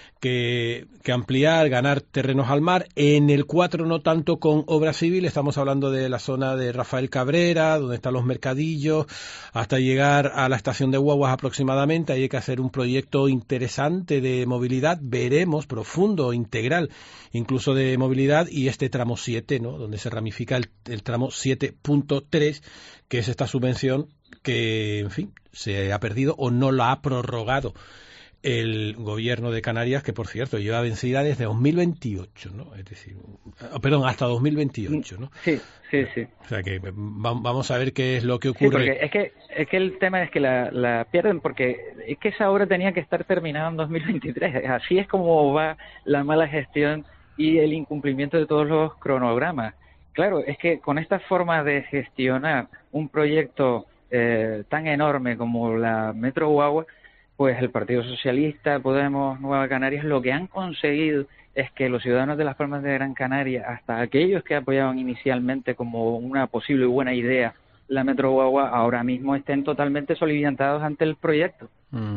B: ampliar, ganar terrenos al mar. En el 4 no tanto con obra civil, estamos hablando de la zona de Rafael Cabrera, donde están los mercadillos, hasta llegar a la estación de guaguas aproximadamente. Ahí hay que hacer un proyecto interesante de movilidad, veremos, profundo, integral, incluso de movilidad, y este tramo 7, ¿no? Donde se ramifica el tramo 7.3, que es esta subvención que, en fin, se ha perdido o no la ha prorrogado el gobierno de Canarias, que por cierto lleva vencida desde 2028, ¿no? Es decir, perdón, hasta 2028, ¿no?
L: Sí.
B: O sea que vamos a ver qué es lo que
L: Sí,
B: ocurre.
L: porque es que el tema es que la pierden, porque es que esa obra tenía que estar terminada en 2023. Así es como va la mala gestión y el incumplimiento de todos los cronogramas. Claro, es que con esta forma de gestionar un proyecto tan enorme como la Metro Guagua, pues el Partido Socialista, Podemos, Nueva Canarias, lo que han conseguido es que los ciudadanos de Las Palmas de Gran Canaria, hasta aquellos que apoyaban inicialmente como una posible y buena idea la Metro Guagua, ahora mismo estén totalmente soliviantados ante el proyecto.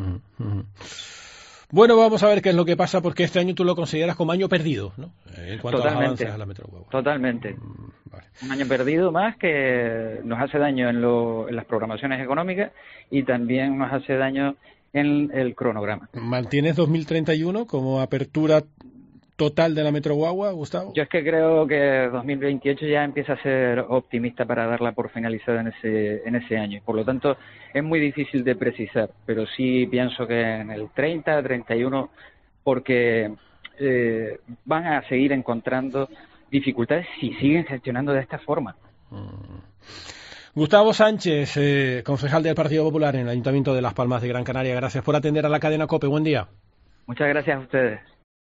B: Bueno, vamos a ver qué es lo que pasa, porque este año tú lo consideras como año perdido, ¿no? En cuanto
L: Totalmente.
B: a los avances a la Metro Guagua.
L: Totalmente.
B: Vale.
L: Un año perdido más que nos hace daño en las programaciones económicas y también nos hace daño en el cronograma.
B: ¿Mantienes 2031 como apertura total de la Metro Guagua, Gustavo?
L: Yo es que creo que 2028 ya empieza a ser optimista para darla por finalizada en ese año. Por lo tanto, es muy difícil de precisar, pero sí pienso que en el 30, 31, porque van a seguir encontrando dificultades si siguen gestionando de esta forma.
B: Gustavo Sánchez, concejal del Partido Popular en el Ayuntamiento de Las Palmas de Gran Canaria, gracias por atender a la cadena COPE. Buen día.
L: Muchas gracias a ustedes.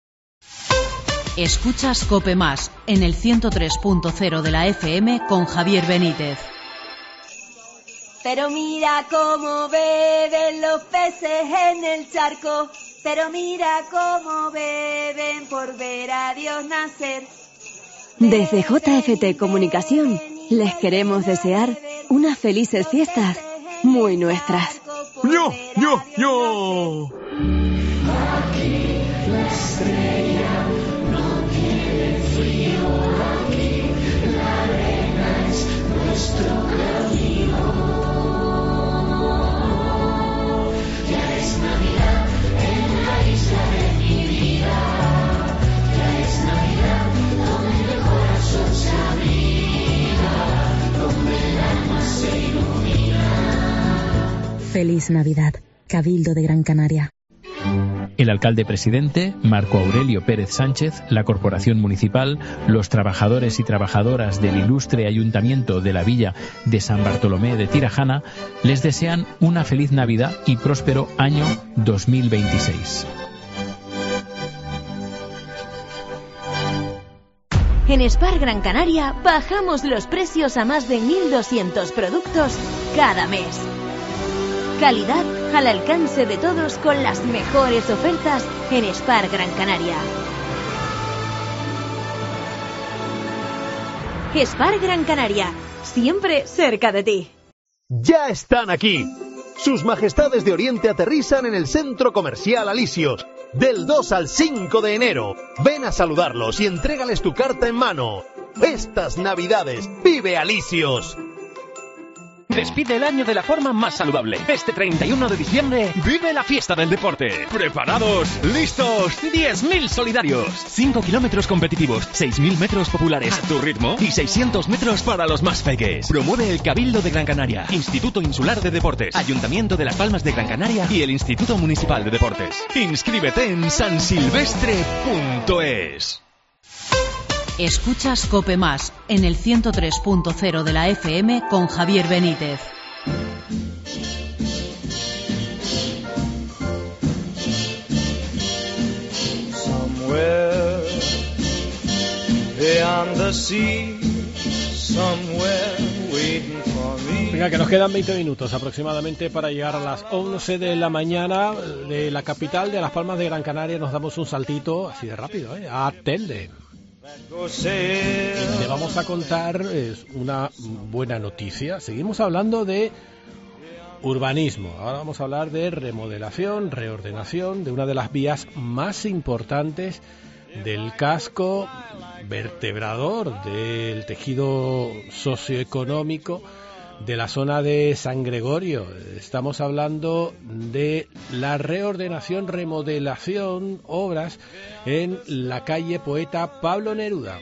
E: Escuchas COPE Más en el 103.0 de la FM con Javier Benítez.
M: Pero mira cómo beben los peces en el charco, pero mira cómo beben por ver a Dios nacer.
N: Desde JFT Comunicación les queremos desear unas felices fiestas muy nuestras.
K: ¡Yo! Aquí la estrella no tiene frío, aquí la arena es nuestro camino. Ya es Navidad en la isla de mi vida, ya es Navidad donde el corazón se abriga, donde el alma se ilumina.
O: Feliz Navidad, Cabildo de Gran Canaria.
H: El alcalde presidente, Marco Aurelio Pérez Sánchez, la corporación municipal, los trabajadores y trabajadoras del ilustre ayuntamiento de la villa de San Bartolomé de Tirajana les desean una feliz Navidad y próspero año 2026.
F: En Spar Gran Canaria bajamos los precios a más de 1.200 productos cada mes. Calidad al alcance de todos con las mejores ofertas en Spar Gran Canaria. Spar Gran Canaria, siempre cerca de ti.
P: ¡Ya están aquí! Sus Majestades de Oriente aterrizan en el Centro Comercial Alisios. Del 2 al 5 de enero. Ven a saludarlos y entrégales tu carta en mano. Estas Navidades, vive Alisios.
Q: Despide el año de la forma más saludable. Este 31 de diciembre, vive la fiesta del deporte. ¿Preparados? ¿Listos? 10.000 solidarios. 5 kilómetros competitivos, 6.000 metros populares a tu ritmo y 600 metros para los más peques. Promueve el Cabildo de Gran Canaria, Instituto Insular de Deportes, Ayuntamiento de Las Palmas de Gran Canaria y el Instituto Municipal de Deportes. Inscríbete en sansilvestre.es.
E: Escuchas COPE Más en el 103.0 de la FM con Javier Benítez.
C: Somewhere beyond the sea, somewhere waiting for me.
B: Venga, que nos quedan 20 minutos aproximadamente para llegar a las 11 de la mañana de la capital de Las Palmas de Gran Canaria. Nos damos un saltito así de rápido, a Telde. Le vamos a contar una buena noticia. Seguimos hablando de urbanismo. Ahora vamos a hablar de remodelación, reordenación de una de las vías más importantes del casco vertebrador del tejido socioeconómico de la zona de San Gregorio. Estamos hablando de la reordenación, remodelación, obras en la calle Poeta Pablo Neruda.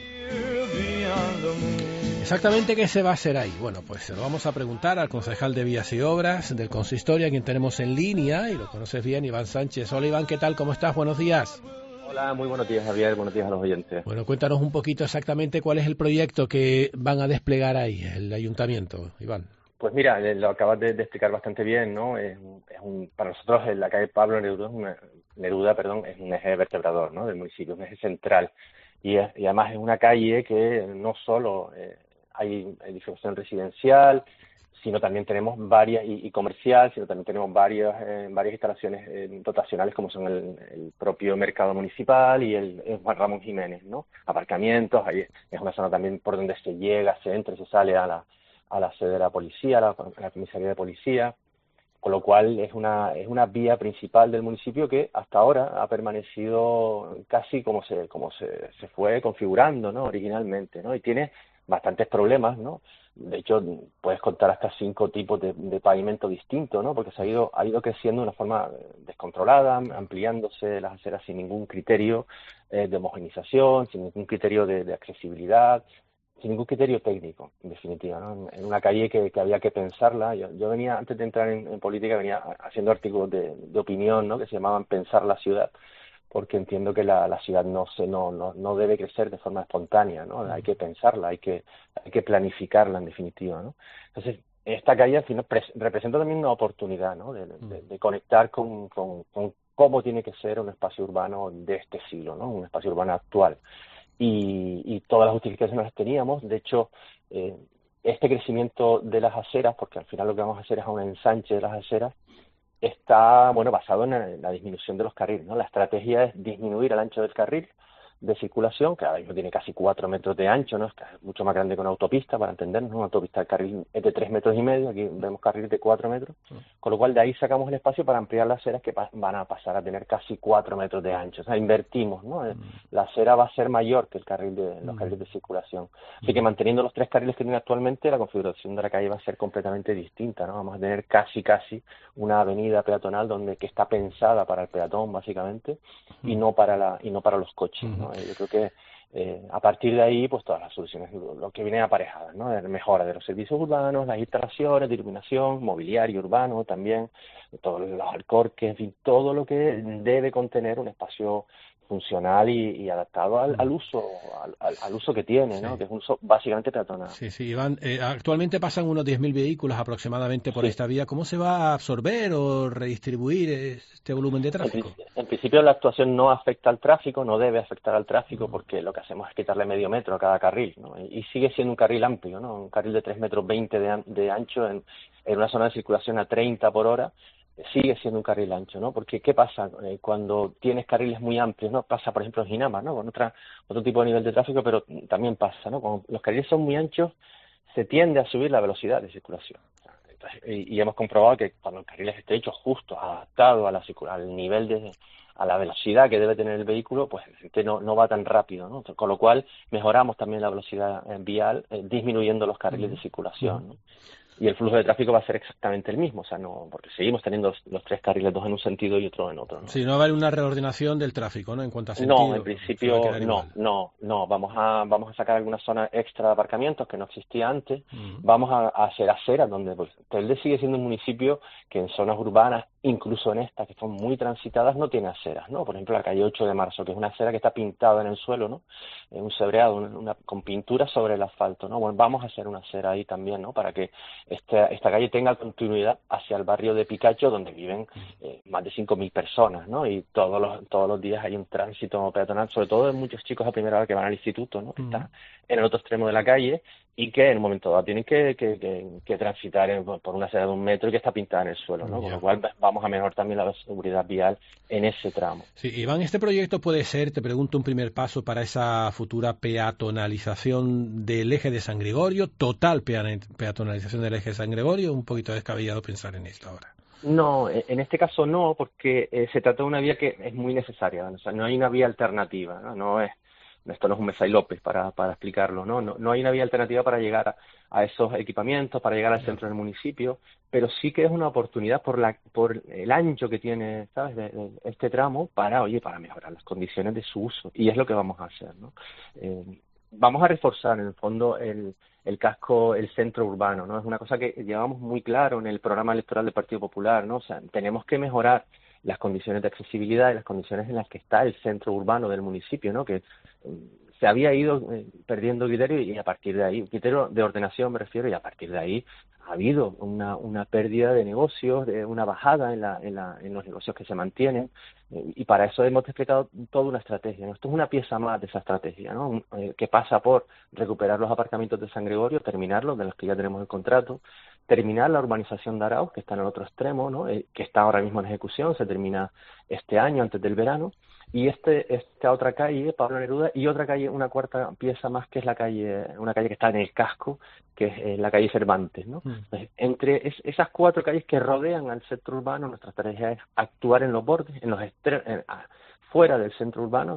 B: Exactamente qué se va a hacer ahí. Bueno, pues se lo vamos a preguntar al concejal de Vías y Obras del Consistorio, a quien tenemos en línea y lo conoces bien, Iván Sánchez. Hola Iván, ¿qué tal? ¿Cómo estás? Buenos días.
R: Hola, muy buenos días Javier, buenos días a los oyentes.
B: Bueno, cuéntanos un poquito exactamente cuál es el proyecto que van a desplegar ahí, el ayuntamiento, Iván.
R: Pues mira, lo acabas de explicar bastante bien, ¿no? Para nosotros la calle Pablo Neruda, es un eje vertebrador, ¿no?, del municipio, un eje central. Y además es una calle que no solo hay edificación residencial, sino también tenemos varias, y comercial, sino también tenemos varias instalaciones dotacionales, como son el propio mercado municipal y el Juan Ramón Jiménez, ¿no? Aparcamientos, ahí es una zona también por donde se llega, se entra y se sale a la sede de la policía, a la comisaría de policía, con lo cual es una vía principal del municipio que hasta ahora ha permanecido casi como se fue configurando, ¿no?, originalmente, ¿no? Y tiene bastantes problemas, ¿no? De hecho, puedes contar hasta 5 tipos de pavimento distintos, ¿no? Porque ha ido creciendo de una forma descontrolada, ampliándose las aceras sin ningún criterio de homogenización, sin ningún criterio de accesibilidad, sin ningún criterio técnico, en definitiva, ¿no? En una calle que había que pensarla. Yo venía, antes de entrar en política, venía haciendo artículos de opinión, ¿no?, que se llamaban Pensar la ciudad, porque entiendo que la ciudad no debe crecer de forma espontánea, ¿no? Hay que pensarla, hay que planificarla, en definitiva, ¿no? Entonces, esta calle al final representa también una oportunidad, ¿no?, de conectar con cómo tiene que ser un espacio urbano de este siglo, ¿no?, un espacio urbano actual. Y todas las justificaciones las teníamos. De hecho, este crecimiento de las aceras, porque al final lo que vamos a hacer es un ensanche de las aceras, está basado en la disminución de los carriles, ¿no? La estrategia es disminuir el ancho del carril de circulación, que ahora mismo tiene casi 4 metros de ancho, ¿no? Es mucho más grande que una autopista, para entendernos, ¿no? Una autopista, el carril es de 3,5 metros, aquí vemos carriles de 4 metros, con lo cual de ahí sacamos el espacio para ampliar las aceras, que van a pasar a tener casi 4 metros de ancho. O sea, invertimos, ¿no? La acera va a ser mayor que los carriles de circulación. Así que manteniendo los 3 carriles que tiene actualmente, la configuración de la calle va a ser completamente distinta, ¿no? Vamos a tener casi una avenida peatonal que está pensada para el peatón, básicamente, y no para los coches, ¿no? Yo creo que a partir de ahí, pues todas las soluciones, lo que viene aparejadas, ¿no? De mejora de los servicios urbanos, las instalaciones de iluminación, mobiliario urbano también, todos los alcorques, en fin, todo lo que debe contener un espacio funcional y adaptado al uso que tiene, ¿no? Que es un uso básicamente peatonal.
B: Sí, Iván, actualmente pasan unos 10.000 vehículos aproximadamente por esta vía. ¿Cómo se va a absorber o redistribuir este volumen de tráfico?
R: En principio la actuación no afecta al tráfico, no debe afectar al tráfico, porque lo que hacemos es quitarle medio metro a cada carril, ¿no? Y sigue siendo un carril amplio, ¿no? Un carril de 3,20 metros de ancho en una zona de circulación a 30 por hora, sigue siendo un carril ancho, ¿no? Porque ¿qué pasa cuando tienes carriles muy amplios, ¿no? Pasa, por ejemplo, en Ginama, ¿no? Con otro tipo de nivel de tráfico, pero también pasa, ¿no? Cuando los carriles son muy anchos, se tiende a subir la velocidad de circulación. Entonces, y hemos comprobado que cuando el carril es estrecho, justo, adaptado al nivel a la velocidad que debe tener el vehículo, pues la gente no va tan rápido, ¿no? Con lo cual mejoramos también la velocidad vial, disminuyendo los carriles de circulación, ¿no? Y el flujo de tráfico va a ser exactamente el mismo, o sea, no, porque seguimos teniendo los 3 carriles, 2 en un sentido y otro en otro, ¿no?
B: Sí, no va a haber una reordenación del tráfico, ¿no? En cuanto a sentido.
R: No, en principio no. Vamos a sacar alguna zona extra de aparcamientos que no existía antes. Vamos a hacer aceras donde, pues, Telde sigue siendo un municipio que en zonas urbanas, incluso en estas que son muy transitadas, no tiene aceras, ¿no? Por ejemplo, la calle 8 de Marzo, que es una acera que está pintada en el suelo, ¿no? Un cebreado, con pintura sobre el asfalto, ¿no? Bueno, vamos a hacer una acera ahí también, ¿no? Para que esta calle tenga continuidad hacia el barrio de Picacho, donde viven más de 5.000 personas, ¿no? Y todos los días hay un tránsito peatonal, sobre todo de muchos chicos a primera hora que van al instituto, ¿no? Que está en el otro extremo de la calle y que en un momento dado tienen que transitar por una acera de 1 metro y que está pintada en el suelo, ¿no? Con lo cual vamos a mejorar también la seguridad vial en ese tramo.
B: Sí, Iván, este proyecto puede ser, te pregunto, un primer paso para esa futura peatonalización del eje de San Gregorio, total peatonalización del eje de San Gregorio, un poquito descabellado pensar en esto ahora.
R: No, en este caso no, porque se trata de una vía que es muy necesaria, o sea, no hay una vía alternativa, ¿no? Esto no es un Mesa y López para explicarlo, no hay una vía alternativa para llegar a esos equipamientos, para llegar al centro del municipio, pero sí que es una oportunidad por el ancho que tiene, ¿sabes?, de este tramo para mejorar las condiciones de su uso, y es lo que vamos a hacer, ¿no? Vamos a reforzar en el fondo el casco, el centro urbano, ¿no? Es una cosa que llevamos muy claro en el programa electoral del Partido Popular, ¿no? O sea, tenemos que mejorar las condiciones de accesibilidad y las condiciones en las que está el centro urbano del municipio, ¿no? Que se había ido perdiendo criterio, y a partir de ahí, criterio de ordenación me refiero, y a partir de ahí ha habido una pérdida de negocios, de una bajada en los negocios que se mantienen, y para eso hemos desplegado toda una estrategia, ¿no? Esto es una pieza más de esa estrategia, ¿no? Que pasa por recuperar los aparcamientos de San Gregorio, terminarlos, de los que ya tenemos el contrato, terminar la urbanización de Arauz, que está en el otro extremo, ¿no? Que está ahora mismo en ejecución, se termina este año, antes del verano, y esta otra calle, Pablo Neruda, y otra calle, una cuarta pieza más, que es una calle que está en el casco, que es la calle Cervantes, ¿no? Entonces, entre esas 4 calles que rodean al centro urbano, nuestra estrategia es actuar en los bordes, fuera del centro urbano,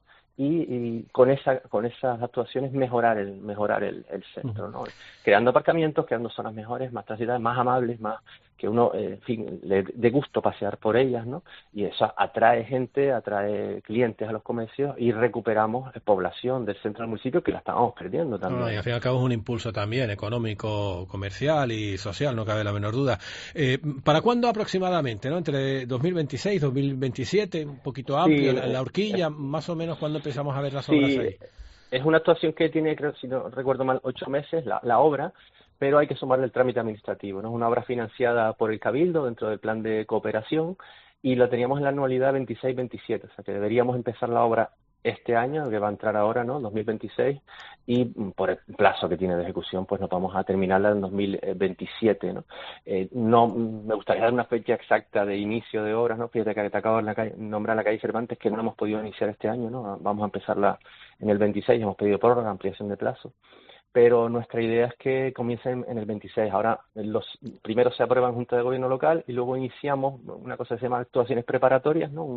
R: y con esas actuaciones mejorar el centro, ¿no? Creando aparcamientos, creando zonas mejores, más transitadas, más amables, más que uno, en fin, le dé gusto pasear por ellas, ¿no? Y eso atrae gente, atrae clientes a los comercios, y recuperamos población del centro del municipio, que la estábamos perdiendo también.
B: Y al fin y al cabo es un impulso también económico, comercial y social, no cabe la menor duda. ¿Para cuándo aproximadamente, no? Entre 2026, 2027, un poquito amplio, sí, la horquilla, más o menos, ¿cuándo empezamos a ver las obras ahí?
R: Es una actuación que tiene, creo, si no recuerdo mal, 8 meses la obra, pero hay que sumarle el trámite administrativo, ¿no? Es una obra financiada por el Cabildo dentro del plan de cooperación, y lo teníamos en la anualidad 26-27, o sea que deberíamos empezar la obra este año, que va a entrar ahora, ¿no? 2026, y por el plazo que tiene de ejecución, pues nos vamos a terminarla en 2027, ¿no? No me gustaría dar una fecha exacta de inicio de obras, ¿no? Fíjate que te acabo de nombrar la calle Cervantes, que no hemos podido iniciar este año, ¿no? Vamos a empezarla en el 26, hemos pedido prórroga, ampliación de plazo, pero nuestra idea es que comiencen en el 26. Ahora los primeros se aprueban en Junta de Gobierno local, y luego iniciamos una cosa que se llama actuaciones preparatorias, ¿no?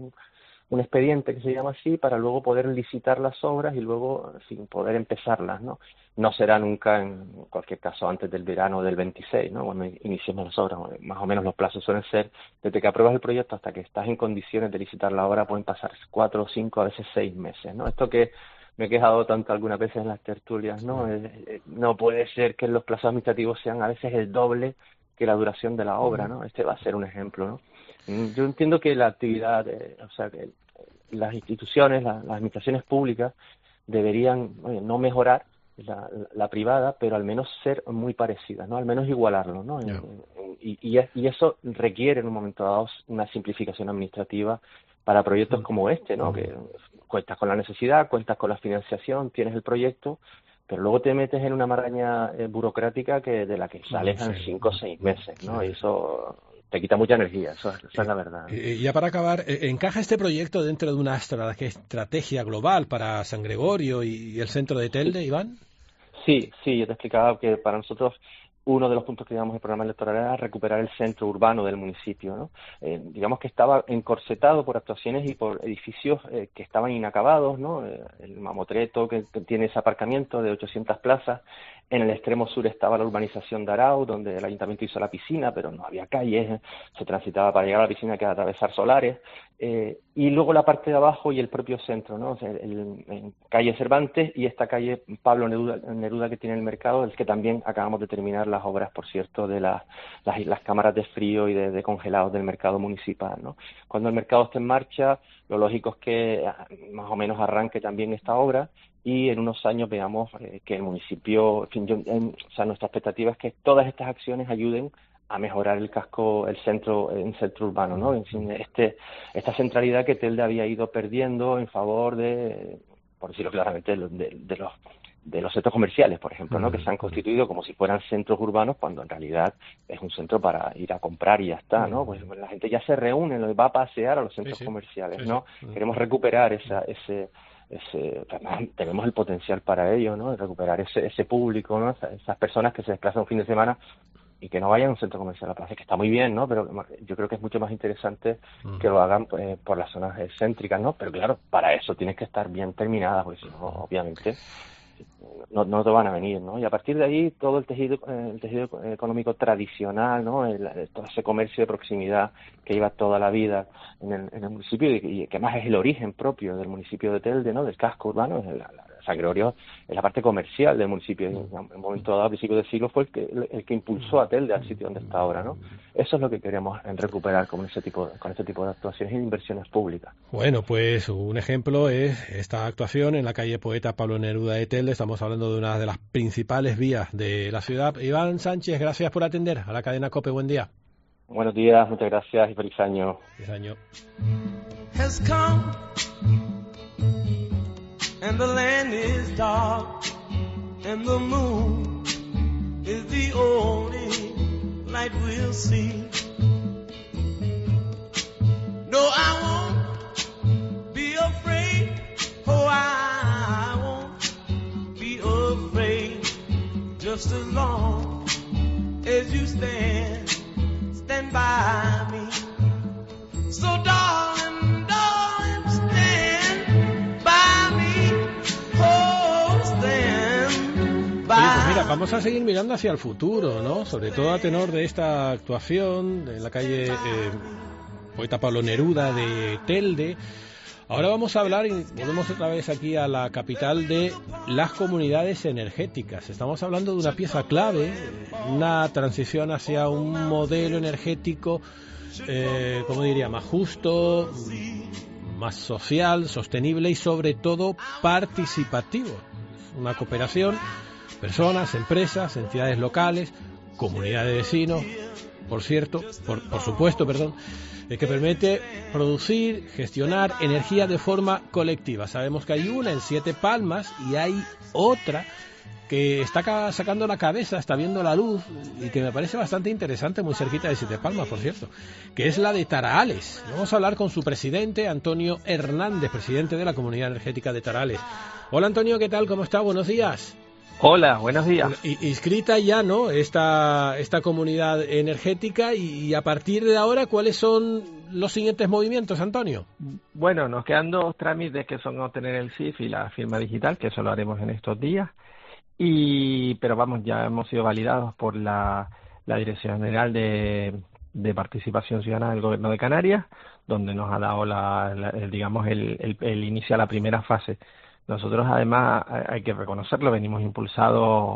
R: Un expediente que se llama así, para luego poder licitar las obras y luego, en fin, poder empezarlas, ¿no? No será nunca, en cualquier caso, antes del verano del 26, ¿no? Cuando iniciemos las obras. Más o menos los plazos suelen ser, desde que apruebas el proyecto hasta que estás en condiciones de licitar la obra, pueden pasar 4 o 5, a veces 6 meses, ¿no? Esto que me he quejado tanto algunas veces en las tertulias, ¿no? No puede ser que los plazos administrativos sean a veces el doble que la duración de la obra, ¿no? Este va a ser un ejemplo, ¿no? Yo entiendo que la actividad, que las instituciones, las administraciones públicas deberían, no mejorar la privada, pero al menos ser muy parecidas, ¿no? Al menos igualarlo, ¿no? Y eso requiere en un momento dado una simplificación administrativa para proyectos como este, ¿no? Que cuentas con la necesidad, cuentas con la financiación, tienes el proyecto, pero luego te metes en una maraña burocrática de la que sales en 5 o 6 meses, ¿no? Y eso te quita mucha energía, eso es la verdad.
B: Ya para acabar, ¿encaja este proyecto dentro de una estrategia global para San Gregorio y el centro de Telde, Iván?
R: Sí, yo te explicaba que para nosotros uno de los puntos que llevamos el programa electoral era recuperar el centro urbano del municipio, ¿no? Digamos que estaba encorsetado por actuaciones y por edificios que estaban inacabados, ¿no? El Mamotreto, que tiene ese aparcamiento de 800 plazas. En el extremo sur estaba la urbanización de Arau, donde el ayuntamiento hizo la piscina, pero no había calles, se transitaba para llegar a la piscina que era atravesar solares. Y luego la parte de abajo y el propio centro, ¿no? O sea, en calle Cervantes y esta calle Pablo Neruda que tiene el mercado, el que también acabamos de terminar las obras, por cierto, de las cámaras de frío y de congelados del mercado municipal, ¿no? Cuando el mercado esté en marcha, lo lógico es que más o menos arranque también esta obra y en unos años veamos que el municipio, nuestra expectativa es que todas estas acciones ayuden a mejorar el casco, el centro urbano, ¿no? En fin, esta centralidad que Telde había ido perdiendo en favor de, por decirlo claramente, de los centros comerciales, por ejemplo, ¿no? Que se han constituido como si fueran centros urbanos cuando en realidad es un centro para ir a comprar y ya está, ¿no? Pues la gente ya se reúne, va a pasear a los centros comerciales, ¿no? Queremos recuperar tenemos el potencial para ello, ¿no? De recuperar ese público, ¿no? Esas personas que se desplazan un fin de semana y que no vayan a un centro comercial a la plaza, que está muy bien, ¿no? Pero yo creo que es mucho más interesante que lo hagan por las zonas céntricas, ¿no? Pero claro, para eso tienes que estar bien terminada, porque si no, obviamente no te van a venir, ¿no? Y a partir de ahí todo el tejido económico tradicional, ¿no? Todo ese comercio de proximidad que lleva toda la vida en el municipio y que más es el origen propio del municipio de Telde, ¿no? Del casco urbano, San Gregorio es la parte comercial del municipio. En un momento dado, a principios del siglo, fue el que impulsó a Telde al sitio donde está ahora, ¿no? Eso es lo que queremos recuperar con este tipo de actuaciones y de inversiones públicas.
B: Bueno, pues un ejemplo es esta actuación en la calle Poeta Pablo Neruda de Telde. Estamos hablando de una de las principales vías de la ciudad. Iván Sánchez, gracias por atender a la cadena COPE. Buen día.
R: Buenos días, muchas gracias y feliz año.
B: Feliz año.
C: Has come and the land is dark and the moon is the only light we'll see. No, I won't be afraid. Oh, I won't be afraid. Just as long as you stand by me. So darling, stand by me. Oh, stand by.
B: Oye, pues mira, vamos a seguir mirando hacia el futuro, ¿no? Sobre todo a tenor de esta actuación en la calle Poeta Pablo Neruda de Telde. Ahora vamos a hablar, y volvemos otra vez aquí a la capital, de las comunidades energéticas. Estamos hablando de una pieza clave, una transición hacia un modelo energético, ¿cómo diría?, más justo, más social, sostenible y sobre todo participativo. Una cooperación, personas, empresas, entidades locales, comunidades de vecinos, por supuesto, que permite producir, gestionar energía de forma colectiva. Sabemos que hay una en Siete Palmas y hay otra que está sacando la cabeza, está viendo la luz y que me parece bastante interesante, muy cerquita de Siete Palmas, por cierto, que es la de Tarahales. Vamos a hablar con su presidente, Antonio Hernández, presidente de la Comunidad Energética de Tarahales. Hola Antonio, ¿qué tal? ¿Cómo está? Buenos días.
S: Hola, buenos días.
B: Inscrita ya, ¿no?, esta comunidad energética y a partir de ahora, ¿cuáles son los siguientes movimientos, Antonio?
S: Bueno, nos quedan dos trámites que son obtener el CIF y la firma digital, que eso lo haremos en estos días. Pero vamos, ya hemos sido validados por la Dirección General de Participación Ciudadana del Gobierno de Canarias, donde nos ha dado el inicio a la primera fase. Nosotros, además, hay que reconocerlo, venimos impulsados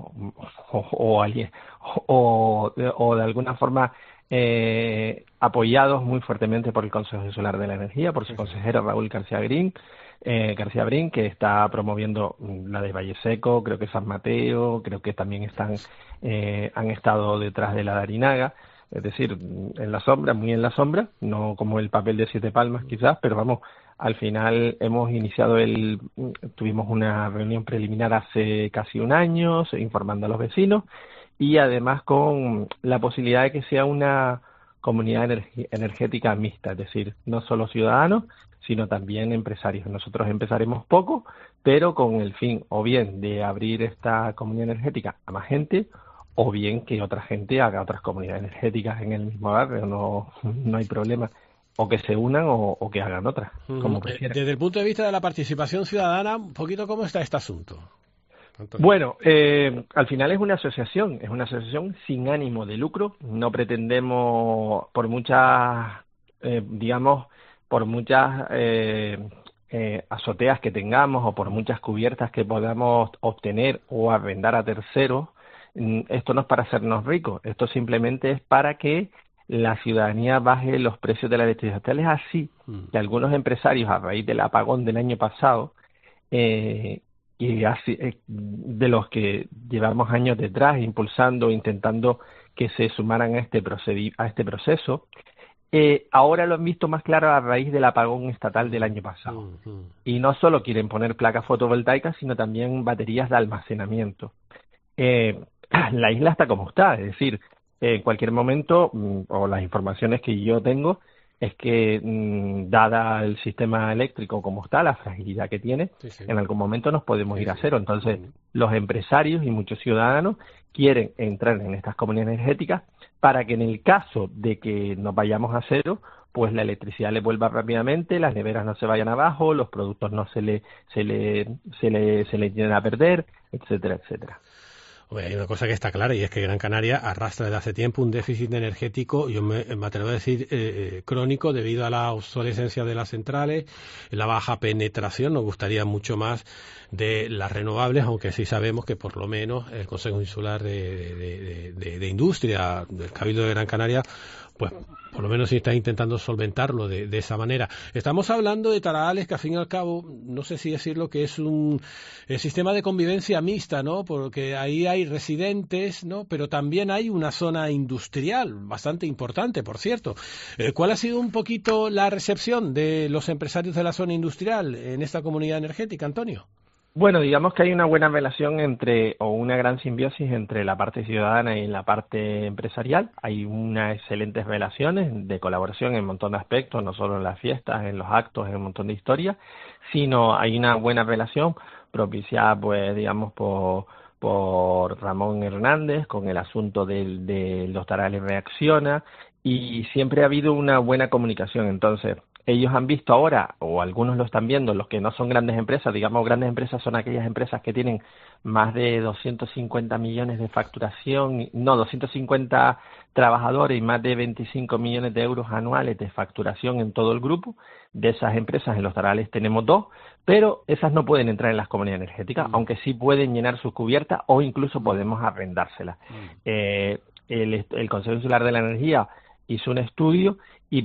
S: o de alguna forma apoyados muy fuertemente por el Consejo Insular de la Energía, por su consejero Raúl García Brin, que está promoviendo la de Valle Seco, creo que San Mateo, creo que también han estado detrás de la de Arinaga. Es decir, en la sombra, muy en la sombra, no como el papel de Siete Palmas quizás, pero vamos, al final hemos iniciado tuvimos una reunión preliminar hace casi un año, informando a los vecinos, y además con la posibilidad de que sea comunidad energética mixta, es decir, no solo ciudadanos, sino también empresarios. Nosotros empezaremos poco, pero con el fin o bien de abrir esta comunidad energética a más gente, o bien que otra gente haga otras comunidades energéticas en el mismo barrio, no hay problema. O que se unan o que hagan otras, como prefieran.
B: Desde el punto de vista de la participación ciudadana, un poquito cómo está este asunto. Antonio.
S: Bueno, al final es una asociación sin ánimo de lucro. No pretendemos, por muchas azoteas que tengamos o por muchas cubiertas que podamos obtener o arrendar a terceros, esto no es para hacernos ricos, esto simplemente es para que la ciudadanía baje los precios de la electricidad. Tal es así que algunos empresarios, a raíz del apagón del año pasado, y así, de los que llevamos años detrás, impulsando, intentando que se sumaran a este proceso, ahora lo han visto más claro a raíz del apagón estatal del año pasado. Y no solo quieren poner placas fotovoltaicas, sino también baterías de almacenamiento. La isla está como está, es decir, en cualquier momento, o las informaciones que yo tengo, es que dada el sistema eléctrico como está, la fragilidad que tiene, en algún momento nos podemos ir a cero. Entonces, los empresarios y muchos ciudadanos quieren entrar en estas comunidades energéticas para que en el caso de que nos vayamos a cero, pues la electricidad le vuelva rápidamente, las neveras no se vayan abajo, los productos no se le tienen a perder, etcétera, etcétera.
B: Hay una cosa que está clara y es que Gran Canaria arrastra desde hace tiempo un déficit energético, yo me atrevo a decir crónico, debido a la obsolescencia de las centrales, la baja penetración. Nos gustaría mucho más de las renovables, aunque sí sabemos que por lo menos el Consejo Insular de Industria del Cabildo de Gran Canaria, pues por lo menos sí está intentando solventarlo de esa manera. Estamos hablando de Tarahales, que al fin y al cabo, no sé si decirlo, que es un sistema de convivencia mixta, ¿no? Porque ahí hay residentes, ¿no? Pero también hay una zona industrial bastante importante, por cierto. ¿Cuál ha sido un poquito la recepción de los empresarios de la zona industrial en esta comunidad energética, Antonio?
S: Bueno, digamos que hay una buena relación o una gran simbiosis entre la parte ciudadana y la parte empresarial. Hay unas excelentes relaciones de colaboración en un montón de aspectos, no solo en las fiestas, en los actos, en un montón de historias, sino hay una buena relación propiciada, pues, digamos, por Ramón Hernández con el asunto de los Tarahales Reacciona, y siempre ha habido una buena comunicación. Entonces, ellos han visto ahora, o algunos lo están viendo, los que no son grandes empresas, digamos grandes empresas son aquellas empresas que tienen más de 250 millones de facturación, 250 trabajadores y más de 25 millones de euros anuales de facturación en todo el grupo. De esas empresas en los Tarahales tenemos 2, pero esas no pueden entrar en las comunidades energéticas, aunque sí pueden llenar sus cubiertas o incluso podemos arrendárselas. El Consejo Insular de la Energía hizo un estudio y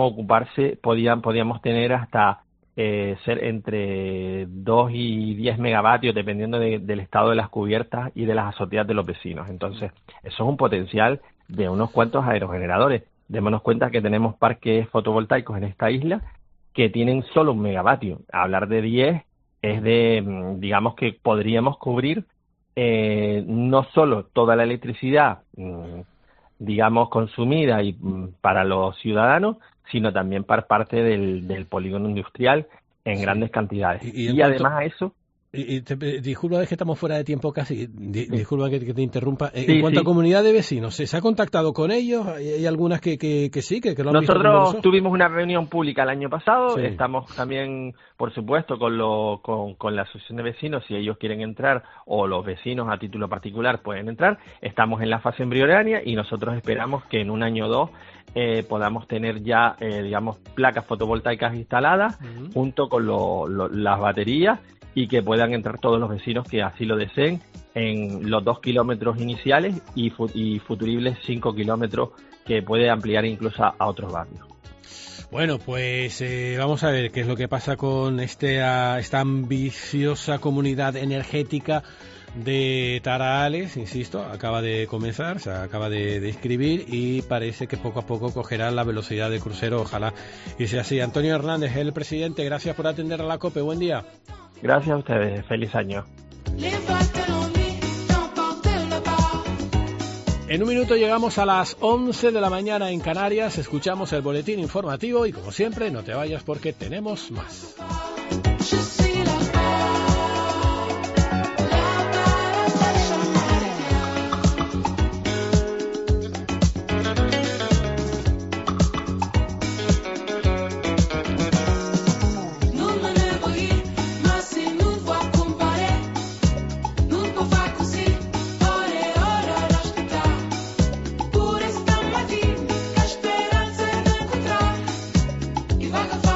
S: podíamos tener hasta ser entre 2 y 10 megavatios, dependiendo del estado de las cubiertas y de las azoteas de los vecinos. Entonces, eso es un potencial de unos cuantos aerogeneradores. Démonos cuenta que tenemos parques fotovoltaicos en esta isla que tienen solo 1 megavatio. Hablar de 10 es digamos que podríamos cubrir no solo toda la electricidad digamos, consumida y para los ciudadanos, sino también para parte del polígono industrial en grandes cantidades. Y además a eso...
B: disculpa, es que estamos fuera de tiempo casi, disculpa que te interrumpa. En cuanto a comunidad de vecinos, ¿se ha contactado con ellos? ¿Hay algunas que sí, que lo han visto?
S: Nosotros tuvimos una reunión pública el año pasado, estamos también, por supuesto, con la asociación de vecinos, si ellos quieren entrar, o los vecinos a título particular pueden entrar. Estamos en la fase embrionaria y nosotros esperamos que en un año o dos podamos tener ya, digamos, placas fotovoltaicas instaladas junto con las baterías, y que puedan entrar todos los vecinos que así lo deseen en los 2 kilómetros iniciales y futuribles 5 kilómetros que puede ampliar incluso a otros barrios.
B: Bueno, pues vamos a ver qué es lo que pasa con esta ambiciosa comunidad energética de Tarahales. Insisto, acaba de comenzar, se acaba de inscribir y parece que poco a poco cogerá la velocidad de crucero. Ojalá y sea así. Antonio Hernández, el presidente, gracias por atender a la COPE. Buen día.
S: Gracias a ustedes. Feliz año.
B: En un minuto llegamos a las 11 de la mañana en Canarias, escuchamos el boletín informativo y como siempre no te vayas porque tenemos más.
K: Vaga